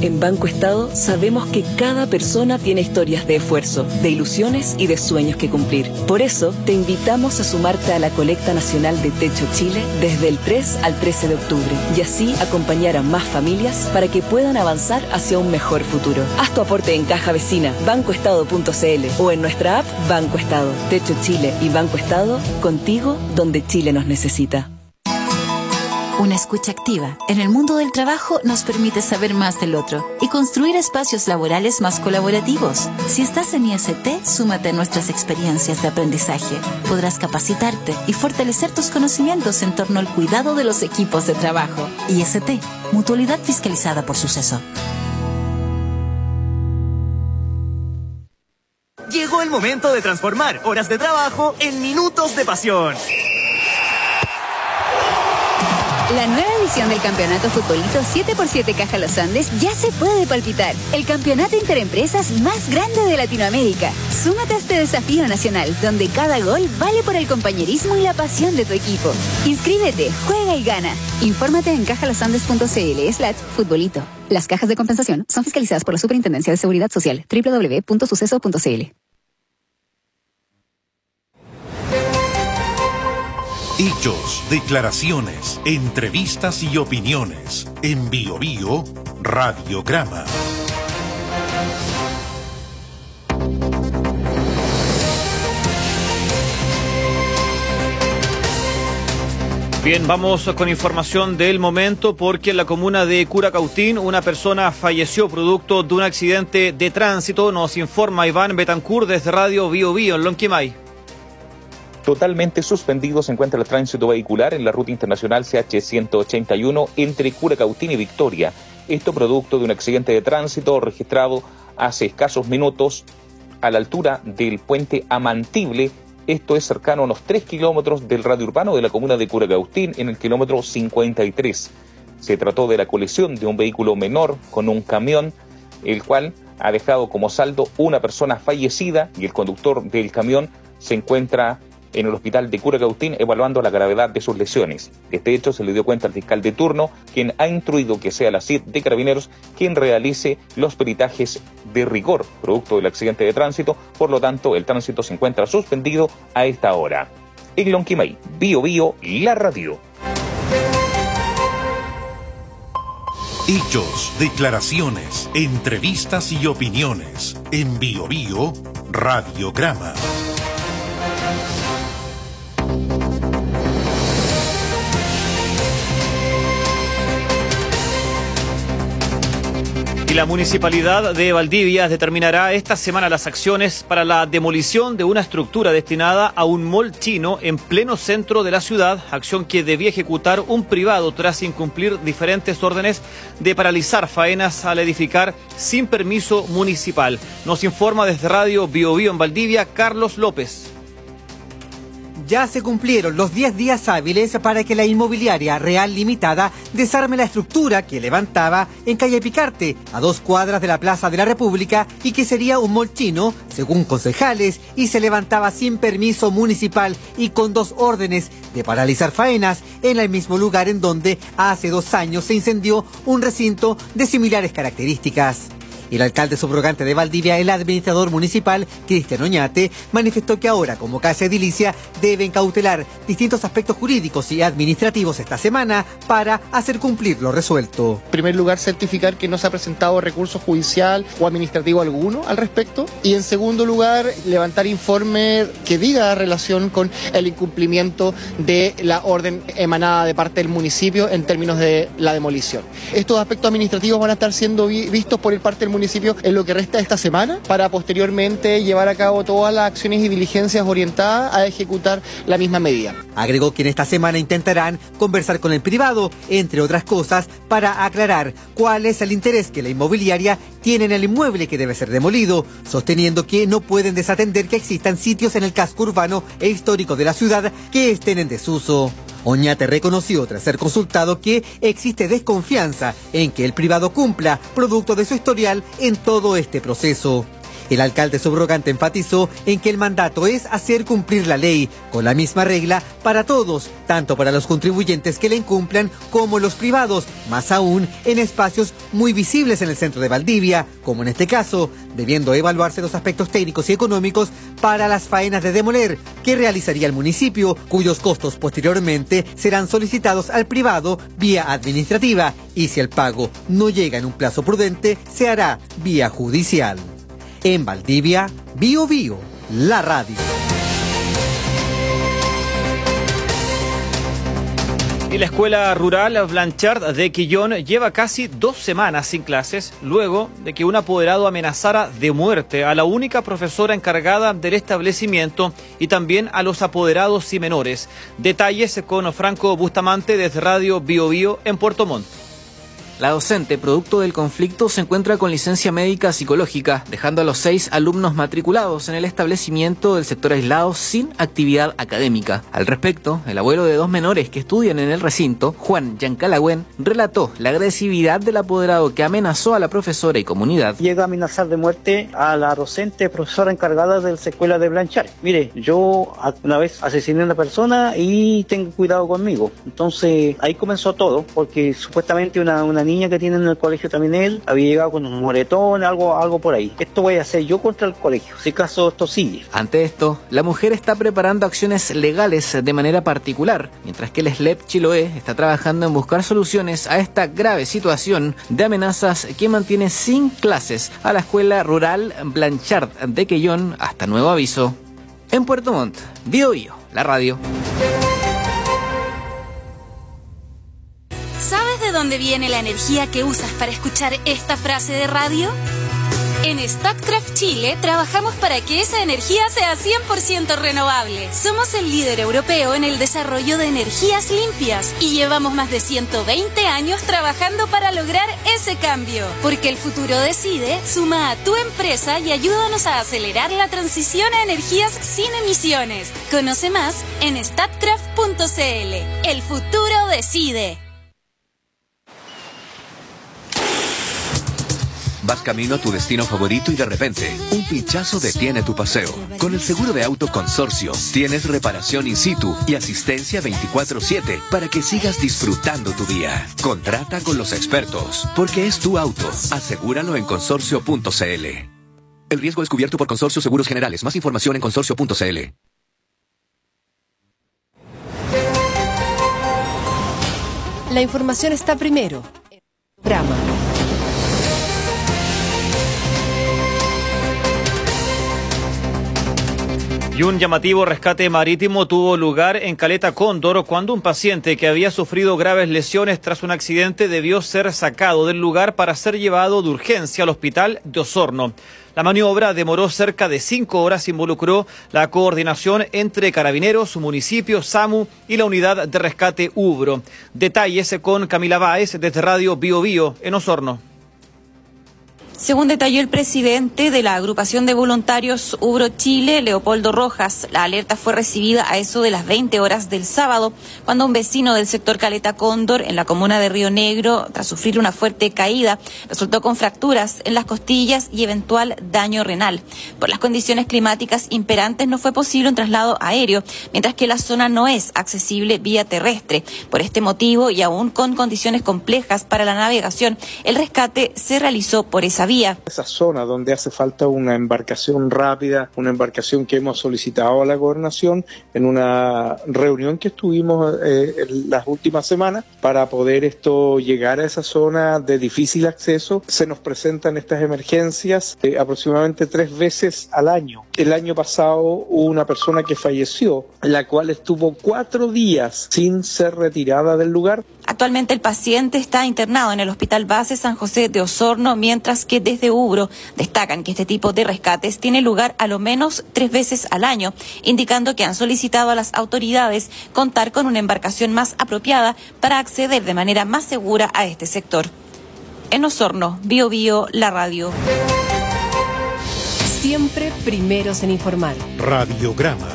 En Banco Estado sabemos que cada persona tiene historias de esfuerzo, de ilusiones y de sueños que cumplir. Por eso, te invitamos a sumarte a la colecta nacional de Techo Chile desde el tres al trece de octubre y así acompañar a más familias para que puedan avanzar hacia un mejor futuro. Haz tu aporte en Caja Vecina, banco estado punto c l o en nuestra app Banco Estado. Techo Chile y Banco Estado, contigo donde Chile nos necesita. Una escucha activa en el mundo del trabajo nos permite saber más del otro y construir espacios laborales más colaborativos. Si estás en I S T, súmate a nuestras experiencias de aprendizaje. Podrás capacitarte y fortalecer tus conocimientos en torno al cuidado de los equipos de trabajo. I S T, Mutualidad Fiscalizada por Suceso. Llegó el momento de transformar horas de trabajo en minutos de pasión. La nueva edición del Campeonato Futbolito siete por siete Caja Los Andes ya se puede palpitar. El campeonato interempresas más grande de Latinoamérica. Súmate a este desafío nacional, donde cada gol vale por el compañerismo y la pasión de tu equipo. Inscríbete, juega y gana. Infórmate en cajalosandes punto c l slash futbolito. Las cajas de compensación son fiscalizadas por la Superintendencia de Seguridad Social. doble u doble u doble u punto suceso punto c l. Hechos, declaraciones, entrevistas y opiniones. En Bio Bio, Radiograma. Bien, vamos con información del momento porque en la comuna de Curacautín una persona falleció producto de un accidente de tránsito. Nos informa Iván Betancourt desde Radio Bio Bio en Lonquimay. Totalmente suspendido se encuentra el tránsito vehicular en la ruta internacional C H ciento ochenta y uno entre Curacautín y Victoria. Esto producto de un accidente de tránsito registrado hace escasos minutos a la altura del puente Amantible. Esto es cercano a unos tres kilómetros del radio urbano de la comuna de Curacautín, en el kilómetro cincuenta y tres. Se trató de la colisión de un vehículo menor con un camión, el cual ha dejado como saldo una persona fallecida y el conductor del camión se encuentra en el hospital de Curacautín evaluando la gravedad de sus lesiones. De este hecho se le dio cuenta al fiscal de turno, quien ha instruido que sea la C I D de Carabineros quien realice los peritajes de rigor producto del accidente de tránsito. Por lo tanto, el tránsito se encuentra suspendido a esta hora. En Lonquimay, Bio Bio, la radio. Hechos, declaraciones, entrevistas y opiniones. En Bio Bio, Radiograma. Y la Municipalidad de Valdivia determinará esta semana las acciones para la demolición de una estructura destinada a un mall chino en pleno centro de la ciudad, acción que debía ejecutar un privado tras incumplir diferentes órdenes de paralizar faenas al edificar sin permiso municipal. Nos informa desde Radio Bio Bio en Valdivia, Carlos López. Ya se cumplieron los diez días hábiles para que la inmobiliaria Real Limitada desarme la estructura que levantaba en calle Picarte, a dos cuadras de la Plaza de la República, y que sería un mall chino, según concejales, y se levantaba sin permiso municipal y con dos órdenes de paralizar faenas en el mismo lugar en donde hace dos años se incendió un recinto de similares características. El alcalde subrogante de Valdivia, el administrador municipal, Cristian Oñate, manifestó que ahora, como casa edilicia, deben cautelar distintos aspectos jurídicos y administrativos esta semana para hacer cumplir lo resuelto. En primer lugar, certificar que no se ha presentado recurso judicial o administrativo alguno al respecto. Y en segundo lugar, levantar informe que diga relación con el incumplimiento de la orden emanada de parte del municipio en términos de la demolición. Estos aspectos administrativos van a estar siendo vi- vistos por el parte del municipio en lo que resta de esta semana para posteriormente llevar a cabo todas las acciones y diligencias orientadas a ejecutar la misma medida. Agregó que en esta semana intentarán conversar con el privado, entre otras cosas, para aclarar cuál es el interés que la inmobiliaria tiene en el inmueble que debe ser demolido, sosteniendo que no pueden desatender que existan sitios en el casco urbano e histórico de la ciudad que estén en desuso. Oñate reconoció, tras ser consultado, que existe desconfianza en que el privado cumpla, producto de su historial, en todo este proceso. El alcalde subrogante enfatizó en que el mandato es hacer cumplir la ley, con la misma regla para todos, tanto para los contribuyentes que la incumplan como los privados, más aún en espacios muy visibles en el centro de Valdivia, como en este caso, debiendo evaluarse los aspectos técnicos y económicos para las faenas de demoler que realizaría el municipio, cuyos costos posteriormente serán solicitados al privado vía administrativa, y si el pago no llega en un plazo prudente, se hará vía judicial. En Valdivia, Bio Bio, la radio. Y la escuela rural Blanchard de Quillón lleva casi dos semanas sin clases, luego de que un apoderado amenazara de muerte a la única profesora encargada del establecimiento y también a los apoderados y menores. Detalles con Franco Bustamante desde Radio Bio Bio en Puerto Montt. La docente, producto del conflicto, se encuentra con licencia médica psicológica, dejando a los seis alumnos matriculados en el establecimiento del sector aislado sin actividad académica. Al respecto, el abuelo de dos menores que estudian en el recinto, Juan Yancalagüen, relató la agresividad del apoderado que amenazó a la profesora y comunidad. Llega a amenazar de muerte a la docente profesora encargada de la escuela de Blanchard. Mire, yo una vez asesiné a una persona y tengo cuidado conmigo. Entonces ahí comenzó todo, porque supuestamente una, una niña que tiene en el colegio también él había llegado con un moretón, algo, algo por ahí. Esto voy a hacer yo contra el colegio, si acaso esto sigue. Ante esto, la mujer está preparando acciones legales de manera particular, mientras que el S L E P Chiloé está trabajando en buscar soluciones a esta grave situación de amenazas que mantiene sin clases a la escuela rural Blanchard de Quillón hasta nuevo aviso. En Puerto Montt, Bio Bio, la radio. ¿Sabes de dónde viene la energía que usas para escuchar esta frase de radio? En Statkraft Chile trabajamos para que esa energía sea cien por ciento renovable. Somos el líder europeo en el desarrollo de energías limpias y llevamos más de ciento veinte años trabajando para lograr ese cambio. Porque el futuro decide, suma a tu empresa y ayúdanos a acelerar la transición a energías sin emisiones. Conoce más en statkraft punto c l. El futuro decide. Vas camino a tu destino favorito y de repente, un pinchazo detiene tu paseo. Con el seguro de auto Consorcio, tienes reparación in situ y asistencia veinticuatro siete para que sigas disfrutando tu día. Contrata con los expertos, porque es tu auto. Asegúralo en consorcio punto c l. El riesgo es cubierto por Consorcio Seguros Generales. Más información en consorcio punto c l. La información está primero. Programa. Y un llamativo rescate marítimo tuvo lugar en Caleta Cóndor cuando un paciente que había sufrido graves lesiones tras un accidente debió ser sacado del lugar para ser llevado de urgencia al hospital de Osorno. La maniobra demoró cerca de cinco horas, involucró la coordinación entre Carabineros, municipio, SAMU y la unidad de rescate Ubro. Detalles con Camila Báez desde Radio Bio Bio en Osorno. Según detalló el presidente de la agrupación de voluntarios Ubro Chile, Leopoldo Rojas, la alerta fue recibida a eso de las veinte horas del sábado, cuando un vecino del sector Caleta Cóndor, en la comuna de Río Negro, tras sufrir una fuerte caída, resultó con fracturas en las costillas y eventual daño renal. Por las condiciones climáticas imperantes no fue posible un traslado aéreo, mientras que la zona no es accesible vía terrestre. Por este motivo, y aún con condiciones complejas para la navegación, el rescate se realizó por esa vía. Esa zona donde hace falta una embarcación rápida, una embarcación que hemos solicitado a la gobernación en una reunión que estuvimos eh, en las últimas semanas para poder esto llegar a esa zona de difícil acceso. Se nos presentan estas emergencias eh, aproximadamente tres veces al año. El año pasado hubo una persona que falleció, la cual estuvo cuatro días sin ser retirada del lugar. Actualmente el paciente está internado en el Hospital Base San José de Osorno, mientras que desde Ubro destacan que este tipo de rescates tiene lugar a lo menos tres veces al año, indicando que han solicitado a las autoridades contar con una embarcación más apropiada para acceder de manera más segura a este sector. En Osorno, Bio Bio, la radio. Siempre primeros en informar. Radiograma.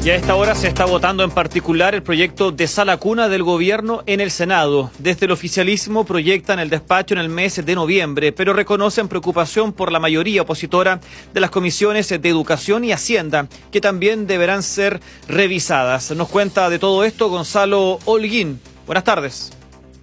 Y a esta hora se está votando en particular el proyecto de sala cuna del gobierno en el Senado. Desde el oficialismo proyectan el despacho en el mes de noviembre, pero reconocen preocupación por la mayoría opositora de las comisiones de Educación y Hacienda, que también deberán ser revisadas. Nos cuenta de todo esto Gonzalo Holguín. Buenas tardes.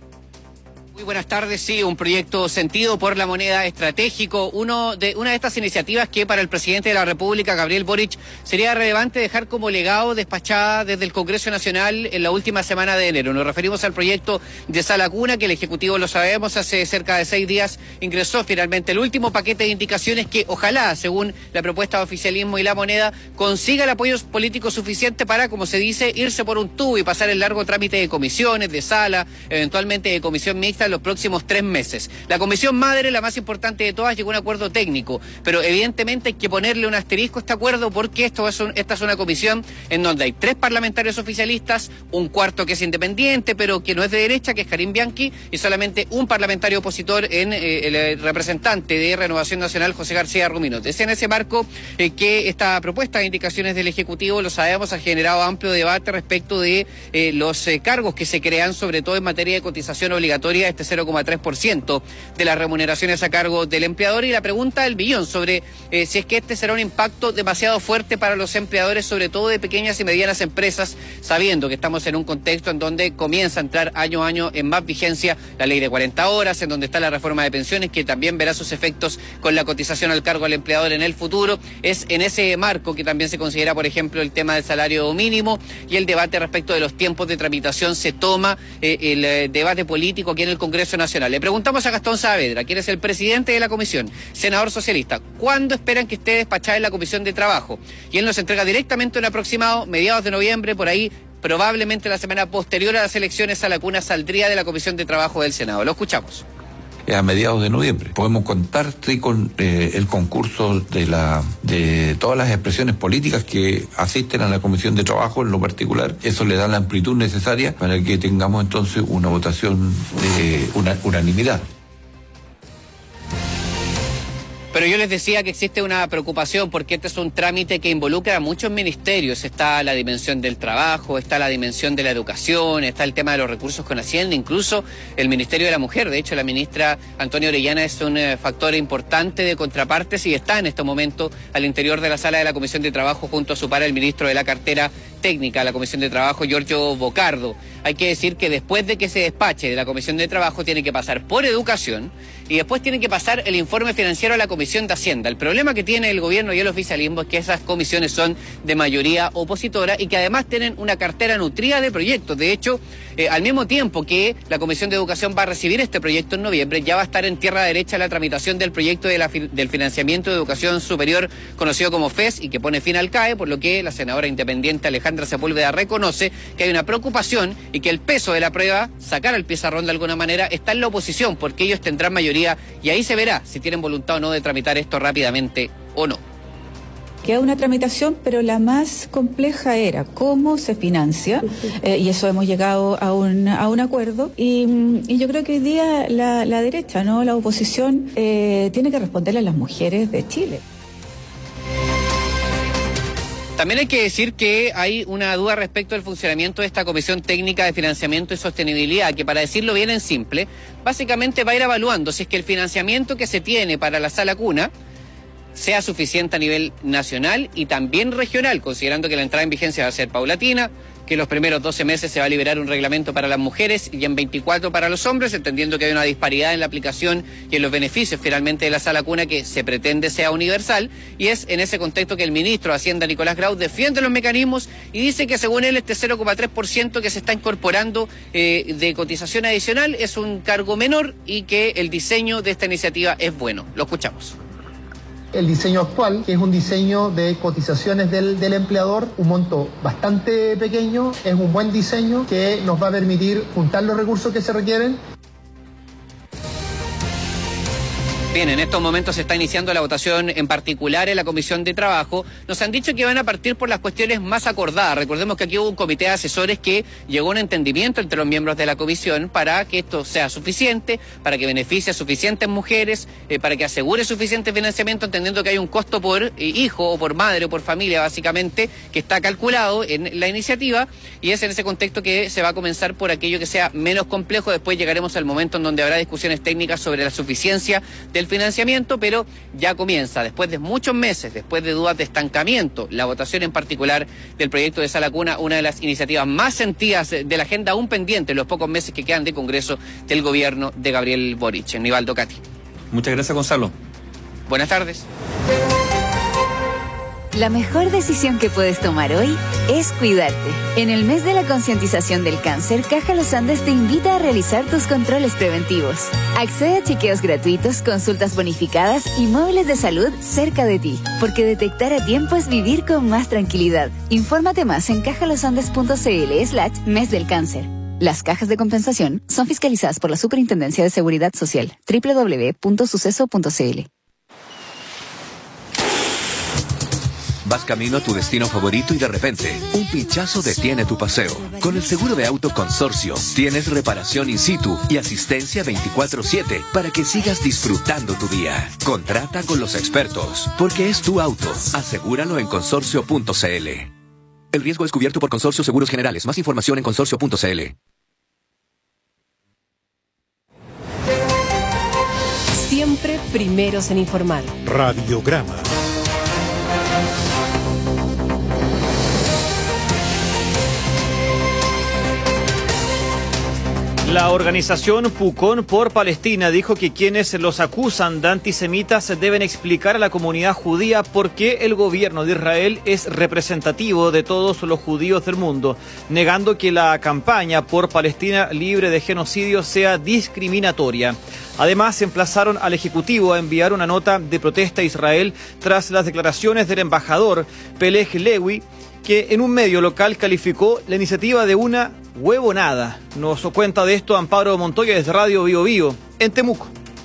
Muy buenas tardes, sí, un proyecto sentido por la moneda estratégico, uno de, una de estas iniciativas que para el presidente de la República, Gabriel Boric, sería relevante dejar como legado despachada desde el Congreso Nacional en la última semana de enero. Nos referimos al proyecto de sala cuna, que el Ejecutivo, lo sabemos, hace cerca de seis días ingresó finalmente el último paquete de indicaciones que ojalá, según la propuesta de oficialismo y la moneda, consiga el apoyo político suficiente para, como se dice, irse por un tubo y pasar el largo trámite de comisiones, de sala, eventualmente de comisión mixta los próximos tres meses. La comisión madre, la más importante de todas, llegó a un acuerdo técnico, pero evidentemente hay que ponerle un asterisco a este acuerdo porque esto es un, esta es una comisión en donde hay tres parlamentarios oficialistas, un cuarto que es independiente, pero que no es de derecha, que es Karim Bianchi, y solamente un parlamentario opositor en eh, el representante de Renovación Nacional, José García Ruminote. Es en ese marco eh, que esta propuesta de indicaciones del Ejecutivo, lo sabemos, ha generado amplio debate respecto de eh, los eh, cargos que se crean, sobre todo en materia de cotización obligatoria, este cero coma tres por ciento de las remuneraciones a cargo del empleador, y la pregunta del billón sobre eh, si es que este será un impacto demasiado fuerte para los empleadores, sobre todo de pequeñas y medianas empresas, sabiendo que estamos en un contexto en donde comienza a entrar año a año en más vigencia la ley de cuarenta horas, en donde está la reforma de pensiones, que también verá sus efectos con la cotización al cargo al empleador en el futuro. Es en ese marco que también se considera, por ejemplo, el tema del salario mínimo, y el debate respecto de los tiempos de tramitación se toma eh, el eh, debate político aquí en el Congreso Nacional. Le preguntamos a Gastón Saavedra, quien es el presidente de la comisión, senador socialista, ¿cuándo esperan que esté despachada en la Comisión de Trabajo? Y él nos entrega directamente un aproximado, mediados de noviembre, por ahí, probablemente la semana posterior a las elecciones, a la cuna saldría de la Comisión de Trabajo del Senado. Lo escuchamos. A mediados de noviembre. Podemos contar sí, con eh, el concurso de la de todas las expresiones políticas que asisten a la Comisión de Trabajo en lo particular. Eso le da la amplitud necesaria para que tengamos entonces una votación de una, unanimidad. Pero yo les decía que existe una preocupación porque este es un trámite que involucra a muchos ministerios. Está la dimensión del trabajo, está la dimensión de la educación, está el tema de los recursos con Hacienda, incluso el Ministerio de la Mujer. De hecho, la ministra Antonia Orellana es un eh, factor importante de contrapartes y está en este momento al interior de la sala de la Comisión de Trabajo junto a su par, el ministro de la cartera técnica, la Comisión de Trabajo, Giorgio Bocardo. Hay que decir que después de que se despache de la Comisión de Trabajo tiene que pasar por Educación y después tiene que pasar el informe financiero a la Comisión de Hacienda. El problema que tiene el gobierno y el oficialismo es que esas comisiones son de mayoría opositora y que además tienen una cartera nutrida de proyectos. De hecho, eh, al mismo tiempo que la Comisión de Educación va a recibir este proyecto en noviembre, ya va a estar en tierra derecha la tramitación del proyecto de la, del financiamiento de educación superior, conocido como F E S, y que pone fin al C A E, por lo que la senadora independiente Alejandra Sepúlveda reconoce que hay una preocupación y que el peso de la prueba, sacar al pizarrón de alguna manera, está en la oposición, porque ellos tendrán mayoría y ahí se verá si tienen voluntad o no de tramitar esto rápidamente o no. Queda una tramitación, pero la más compleja era cómo se financia, eh, y eso hemos llegado a un, a un acuerdo, y, y yo creo que hoy día la, la derecha, no la oposición, eh, tiene que responderle a las mujeres de Chile. También hay que decir que hay una duda respecto al funcionamiento de esta Comisión Técnica de Financiamiento y Sostenibilidad, que, para decirlo bien en simple, básicamente va a ir evaluando si es que el financiamiento que se tiene para la sala cuna sea suficiente a nivel nacional y también regional, considerando que la entrada en vigencia va a ser paulatina, que los primeros doce meses se va a liberar un reglamento para las mujeres y en veinticuatro para los hombres, entendiendo que hay una disparidad en la aplicación y en los beneficios finalmente de la sala cuna que se pretende sea universal, y es en ese contexto que el ministro de Hacienda, Nicolás Grau, defiende los mecanismos y dice que según él este cero coma tres por ciento que se está incorporando eh, de cotización adicional es un cargo menor y que el diseño de esta iniciativa es bueno. Lo escuchamos. El diseño actual, que es un diseño de cotizaciones del, del empleador, un monto bastante pequeño, es un buen diseño que nos va a permitir juntar los recursos que se requieren. Bien, en estos momentos se está iniciando la votación en particular en la Comisión de Trabajo. Nos han dicho que van a partir por las cuestiones más acordadas. Recordemos que aquí hubo un comité de asesores que llegó a un entendimiento entre los miembros de la comisión para que esto sea suficiente, para que beneficie a suficientes mujeres, eh, para que asegure suficiente financiamiento, entendiendo que hay un costo por eh, hijo o por madre o por familia, básicamente, que está calculado en la iniciativa, y es en ese contexto que se va a comenzar por aquello que sea menos complejo. Después llegaremos al momento en donde habrá discusiones técnicas sobre la suficiencia del financiamiento, pero ya comienza, después de muchos meses, después de dudas de estancamiento, la votación en particular del proyecto de Sala Cuna, una de las iniciativas más sentidas de la agenda, aún pendiente en los pocos meses que quedan de Congreso del gobierno de Gabriel Boric. Nivaldo Cati. Muchas gracias, Gonzalo. Buenas tardes. La mejor decisión que puedes tomar hoy es cuidarte. En el mes de la concientización del cáncer, Caja Los Andes te invita a realizar tus controles preventivos. Accede a chequeos gratuitos, consultas bonificadas y móviles de salud cerca de ti, porque detectar a tiempo es vivir con más tranquilidad. Infórmate más en cajalosandes.cl slash mes del cáncer. Las cajas de compensación son fiscalizadas por la Superintendencia de Seguridad Social. doble u doble u doble u punto suceso punto c l. Vas camino a tu destino favorito y de repente, un pinchazo detiene tu paseo. Con el seguro de auto Consorcio, tienes reparación in situ y asistencia veinticuatro siete para que sigas disfrutando tu día. Contrata con los expertos, porque es tu auto. Asegúralo en consorcio punto c l. El riesgo es cubierto por Consorcio Seguros Generales. Más información en consorcio punto c l. Siempre primeros en informar. Radiograma. La organización Pucón por Palestina dijo que quienes los acusan de antisemitas deben explicar a la comunidad judía por qué el gobierno de Israel es representativo de todos los judíos del mundo, negando que la campaña por Palestina libre de genocidio sea discriminatoria. Además, emplazaron al Ejecutivo a enviar una nota de protesta a Israel tras las declaraciones del embajador Peleg Lewi, que en un medio local calificó la iniciativa de una huevonada. Nos cuenta de esto Amparo Montoya desde Radio Bio Bio en Temuco.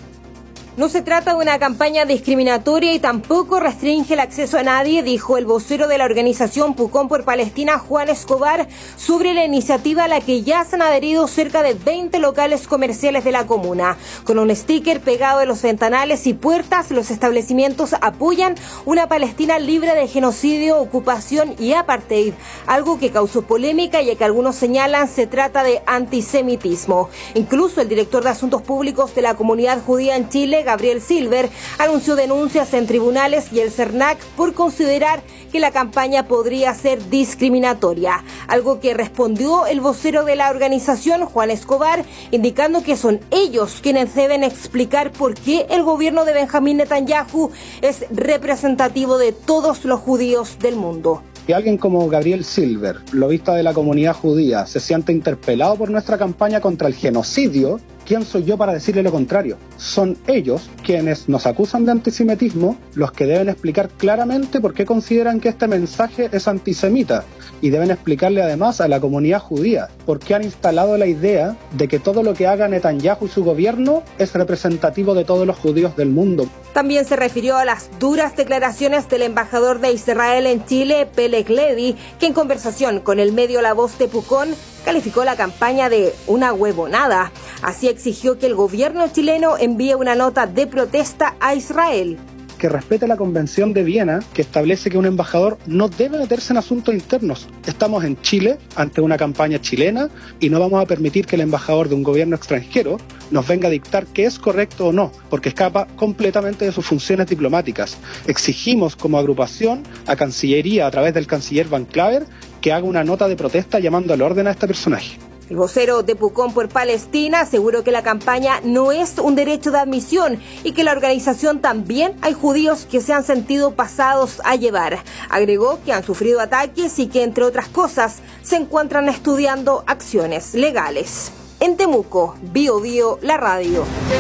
No se trata de una campaña discriminatoria y tampoco restringe el acceso a nadie, dijo el vocero de la organización Pucón por Palestina, Juan Escobar, sobre la iniciativa a la que ya se han adherido cerca de veinte locales comerciales de la comuna. Con un sticker pegado en los ventanales y puertas, los establecimientos apoyan una Palestina libre de genocidio, ocupación y apartheid, algo que causó polémica ya que algunos señalan se trata de antisemitismo. Incluso el director de Asuntos Públicos de la comunidad judía en Chile, Gabriel Silver, anunció denuncias en tribunales y el CERNAC por considerar que la campaña podría ser discriminatoria, algo que respondió el vocero de la organización, Juan Escobar, indicando que son ellos quienes deben explicar por qué el gobierno de Benjamín Netanyahu es representativo de todos los judíos del mundo. Que alguien como Gabriel Silver, lobista de la comunidad judía, se siente interpelado por nuestra campaña contra el genocidio, ¿quién soy yo para decirle lo contrario? Son ellos quienes nos acusan de antisemitismo los que deben explicar claramente por qué consideran que este mensaje es antisemita, y deben explicarle además a la comunidad judía por qué han instalado la idea de que todo lo que haga Netanyahu y su gobierno es representativo de todos los judíos del mundo. También se refirió a las duras declaraciones del embajador de Israel en Chile, Peleg Levi, que en conversación con el medio La Voz de Pucón calificó la campaña de una huevonada. Así exigió que el gobierno chileno envíe una nota de protesta a Israel. Que respete la Convención de Viena, que establece que un embajador no debe meterse en asuntos internos. Estamos en Chile ante una campaña chilena y no vamos a permitir que el embajador de un gobierno extranjero nos venga a dictar qué es correcto o no, porque escapa completamente de sus funciones diplomáticas. Exigimos como agrupación a Cancillería, a través del canciller Van Claver, que haga una nota de protesta llamando al orden a este personaje. El vocero de Pucón por Palestina aseguró que la campaña no es un derecho de admisión y que la organización también hay judíos que se han sentido pasados a llevar. Agregó que han sufrido ataques y que, entre otras cosas, se encuentran estudiando acciones legales. En Temuco, Bio Bio, la radio.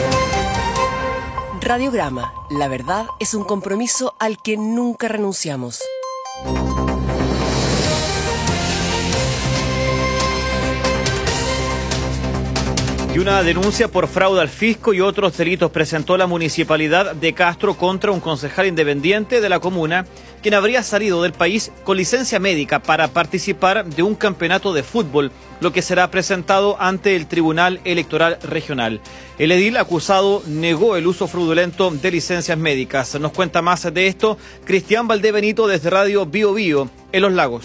Radiograma. La verdad es un compromiso al que nunca renunciamos. Y una denuncia por fraude al fisco y otros delitos presentó la municipalidad de Castro contra un concejal independiente de la comuna, quien habría salido del país con licencia médica para participar de un campeonato de fútbol, lo que será presentado ante el Tribunal Electoral Regional. El edil acusado negó el uso fraudulento de licencias médicas. Nos cuenta más de esto Cristian Valdebenito desde Radio Bio Bio en Los Lagos.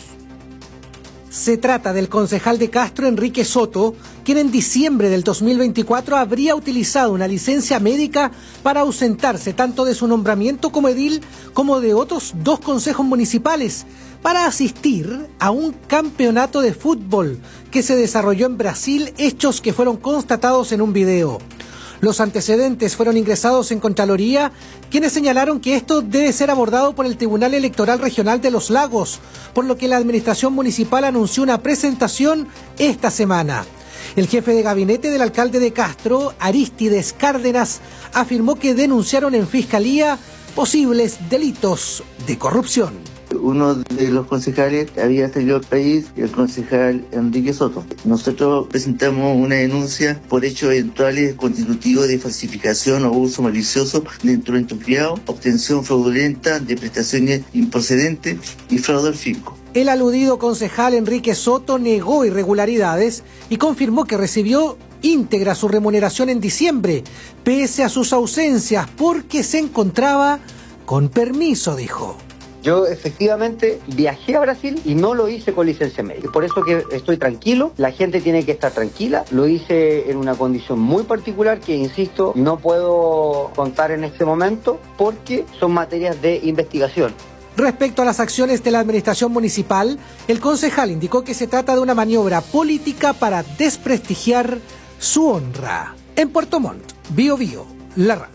Se trata del concejal de Castro, Enrique Soto, quien en diciembre del dos mil veinticuatro habría utilizado una licencia médica para ausentarse tanto de su nombramiento como edil como de otros dos consejos municipales para asistir a un campeonato de fútbol que se desarrolló en Brasil, hechos que fueron constatados en un video. Los antecedentes fueron ingresados en Contraloría, quienes señalaron que esto debe ser abordado por el Tribunal Electoral Regional de Los Lagos, por lo que la Administración Municipal anunció una presentación esta semana. El jefe de gabinete del alcalde de Castro, Arístides Cárdenas, afirmó que denunciaron en Fiscalía posibles delitos de corrupción. Uno de los concejales había salido al país, el concejal Enrique Soto. Nosotros presentamos una denuncia por hechos eventuales constitutivos de falsificación o uso malicioso de instrumentos fiados, obtención fraudulenta de prestaciones improcedentes y fraude al fisco. El aludido concejal Enrique Soto negó irregularidades y confirmó que recibió íntegra su remuneración en diciembre, pese a sus ausencias, porque se encontraba con permiso, dijo. Yo efectivamente viajé a Brasil y no lo hice con licencia médica. Por eso que estoy tranquilo, la gente tiene que estar tranquila. Lo hice en una condición muy particular que, insisto, no puedo contar en este momento porque son materias de investigación. Respecto a las acciones de la administración municipal, el concejal indicó que se trata de una maniobra política para desprestigiar su honra. En Puerto Montt, Bio Bio, la radio.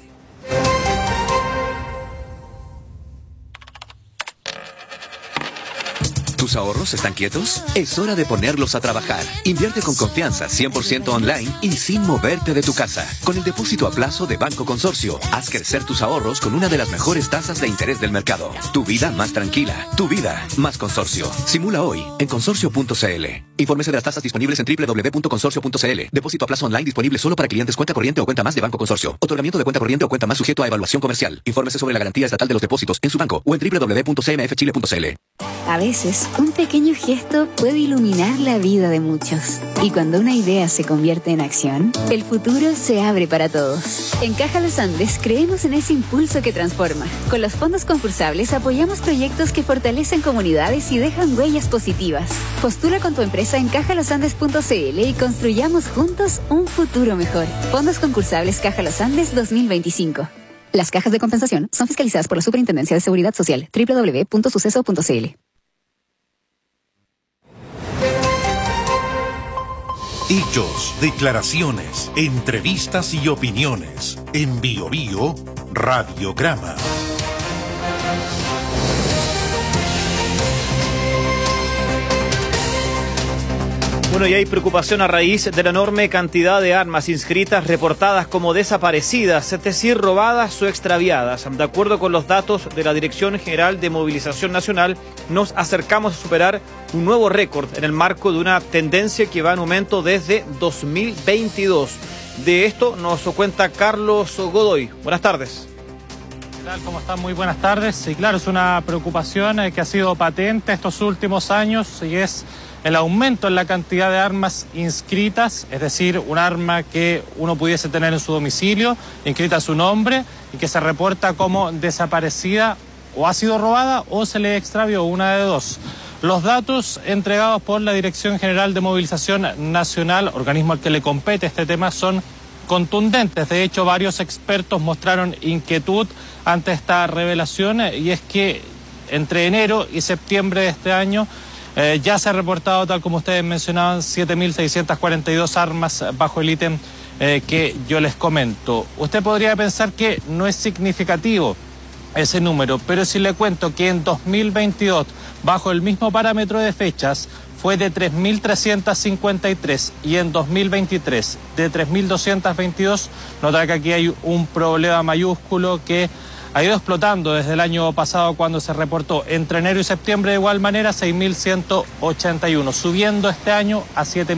¿Tus ahorros están quietos? Es hora de ponerlos a trabajar. Invierte con confianza, cien por ciento online y sin moverte de tu casa. Con el depósito a plazo de Banco Consorcio, haz crecer tus ahorros con una de las mejores tasas de interés del mercado. Tu vida más tranquila, tu vida más Consorcio. Simula hoy en consorcio punto c l. Infórmese de las tasas disponibles en doble u doble u doble u punto consorcio punto c l. Depósito a plazo online disponible solo para clientes cuenta corriente o cuenta más de Banco Consorcio. Otorgamiento de cuenta corriente o cuenta más sujeto a evaluación comercial. Infórmese sobre la garantía estatal de los depósitos en su banco o en doble u doble u doble u punto c m f chile punto c l. A veces, un pequeño gesto puede iluminar la vida de muchos. Y cuando una idea se convierte en acción, el futuro se abre para todos. En Caja Los Andes creemos en ese impulso que transforma. Con los fondos concursables apoyamos proyectos que fortalecen comunidades y dejan huellas positivas. Postula con tu empresa en caja los andes punto c l y construyamos juntos un futuro mejor. Fondos concursables Caja Los Andes dos mil veinticinco. Las cajas de compensación son fiscalizadas por la Superintendencia de Seguridad Social. doble u doble u doble u punto suceso punto c l. Hechos, declaraciones, entrevistas y opiniones. En Bio Bio, Radiograma. Bueno, y hay preocupación a raíz de la enorme cantidad de armas inscritas reportadas como desaparecidas, es decir, robadas o extraviadas. De acuerdo con los datos de la Dirección General de Movilización Nacional, nos acercamos a superar un nuevo récord en el marco de una tendencia que va en aumento desde dos mil veintidós. De esto nos cuenta Carlos Godoy. Buenas tardes. ¿Qué tal? ¿Cómo están? Muy buenas tardes. Y claro, es una preocupación que ha sido patente estos últimos años y es el aumento en la cantidad de armas inscritas, es decir, un arma que uno pudiese tener en su domicilio, inscrita a su nombre y que se reporta como desaparecida o ha sido robada o se le extravió, una de dos. Los datos entregados por la Dirección General de Movilización Nacional, organismo al que le compete este tema, son contundentes. De hecho, varios expertos mostraron inquietud ante esta revelación y es que entre enero y septiembre de este año Eh, ya se ha reportado, tal como ustedes mencionaban, siete mil seiscientas cuarenta y dos armas bajo el ítem eh, que yo les comento. Usted podría pensar que no es significativo ese número, pero si le cuento que en dos mil veintidós, bajo el mismo parámetro de fechas, fue de tres mil trescientas cincuenta y tres y en dos mil veintitrés de tres mil doscientas veintidós, nota que aquí hay un problema mayúsculo que ha ido explotando desde el año pasado cuando se reportó entre enero y septiembre de igual manera seis mil ciento ochenta y uno, subiendo este año a siete mil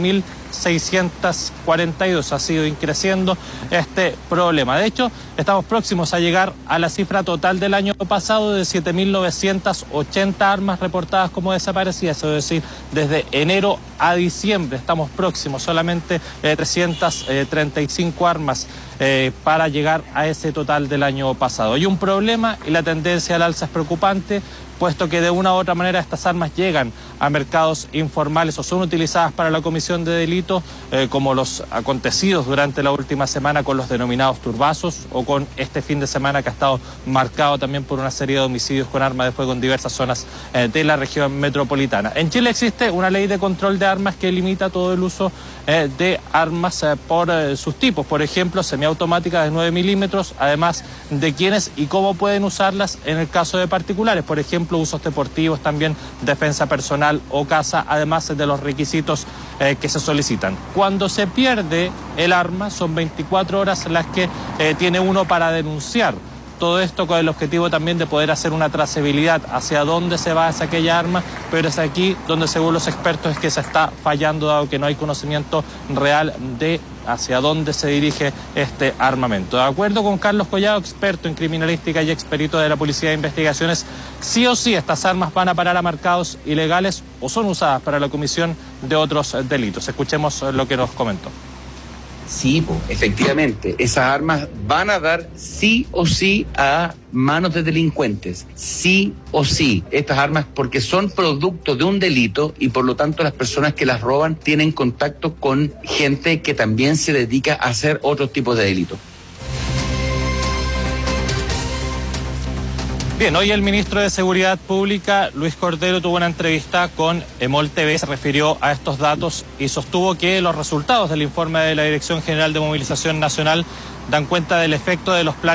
seiscientos cuarenta y dos. Ha sido increciendo este problema. De hecho, estamos próximos a llegar a la cifra total del año pasado de siete mil novecientas ochenta armas reportadas como desaparecidas, es decir, desde enero a diciembre estamos próximos, solamente eh, trescientas treinta y cinco armas eh, para llegar a ese total del año pasado. Hay un problema y la tendencia al alza es preocupante, puesto que de una u otra manera estas armas llegan a mercados informales o son utilizadas para la comisión de delitos, eh, como los acontecidos durante la última semana con los denominados turbazos o con este fin de semana que ha estado marcado también por una serie de homicidios con armas de fuego en diversas zonas eh, de la región metropolitana. En Chile existe una ley de control de armas que limita todo el uso eh, de armas eh, por eh, sus tipos, por ejemplo, semiautomáticas de nueve milímetros, además de quiénes y cómo pueden usarlas en el caso de particulares, por ejemplo, usos deportivos, también defensa personal o caza, además de los requisitos eh, que se solicitan. Cuando se pierde el arma, son veinticuatro horas las que eh, tiene uno para denunciar. Todo esto con el objetivo también de poder hacer una trazabilidad hacia dónde se va hacia aquella arma, pero es aquí donde, según los expertos, es que se está fallando, dado que no hay conocimiento real de hacia dónde se dirige este armamento. De acuerdo con Carlos Collado, experto en criminalística y experito de la Policía de Investigaciones, sí o sí estas armas van a parar a mercados ilegales o son usadas para la comisión de otros delitos. Escuchemos lo que nos comentó. Sí, pues, efectivamente, esas armas van a dar sí o sí a manos de delincuentes, sí o sí, estas armas, porque son producto de un delito y por lo tanto las personas que las roban tienen contacto con gente que también se dedica a hacer otro tipo de delitos. Bien, hoy el ministro de Seguridad Pública, Luis Cordero, tuvo una entrevista con Emol T V, se refirió a estos datos y sostuvo que los resultados del informe de la Dirección General de Movilización Nacional dan cuenta del efecto de los planes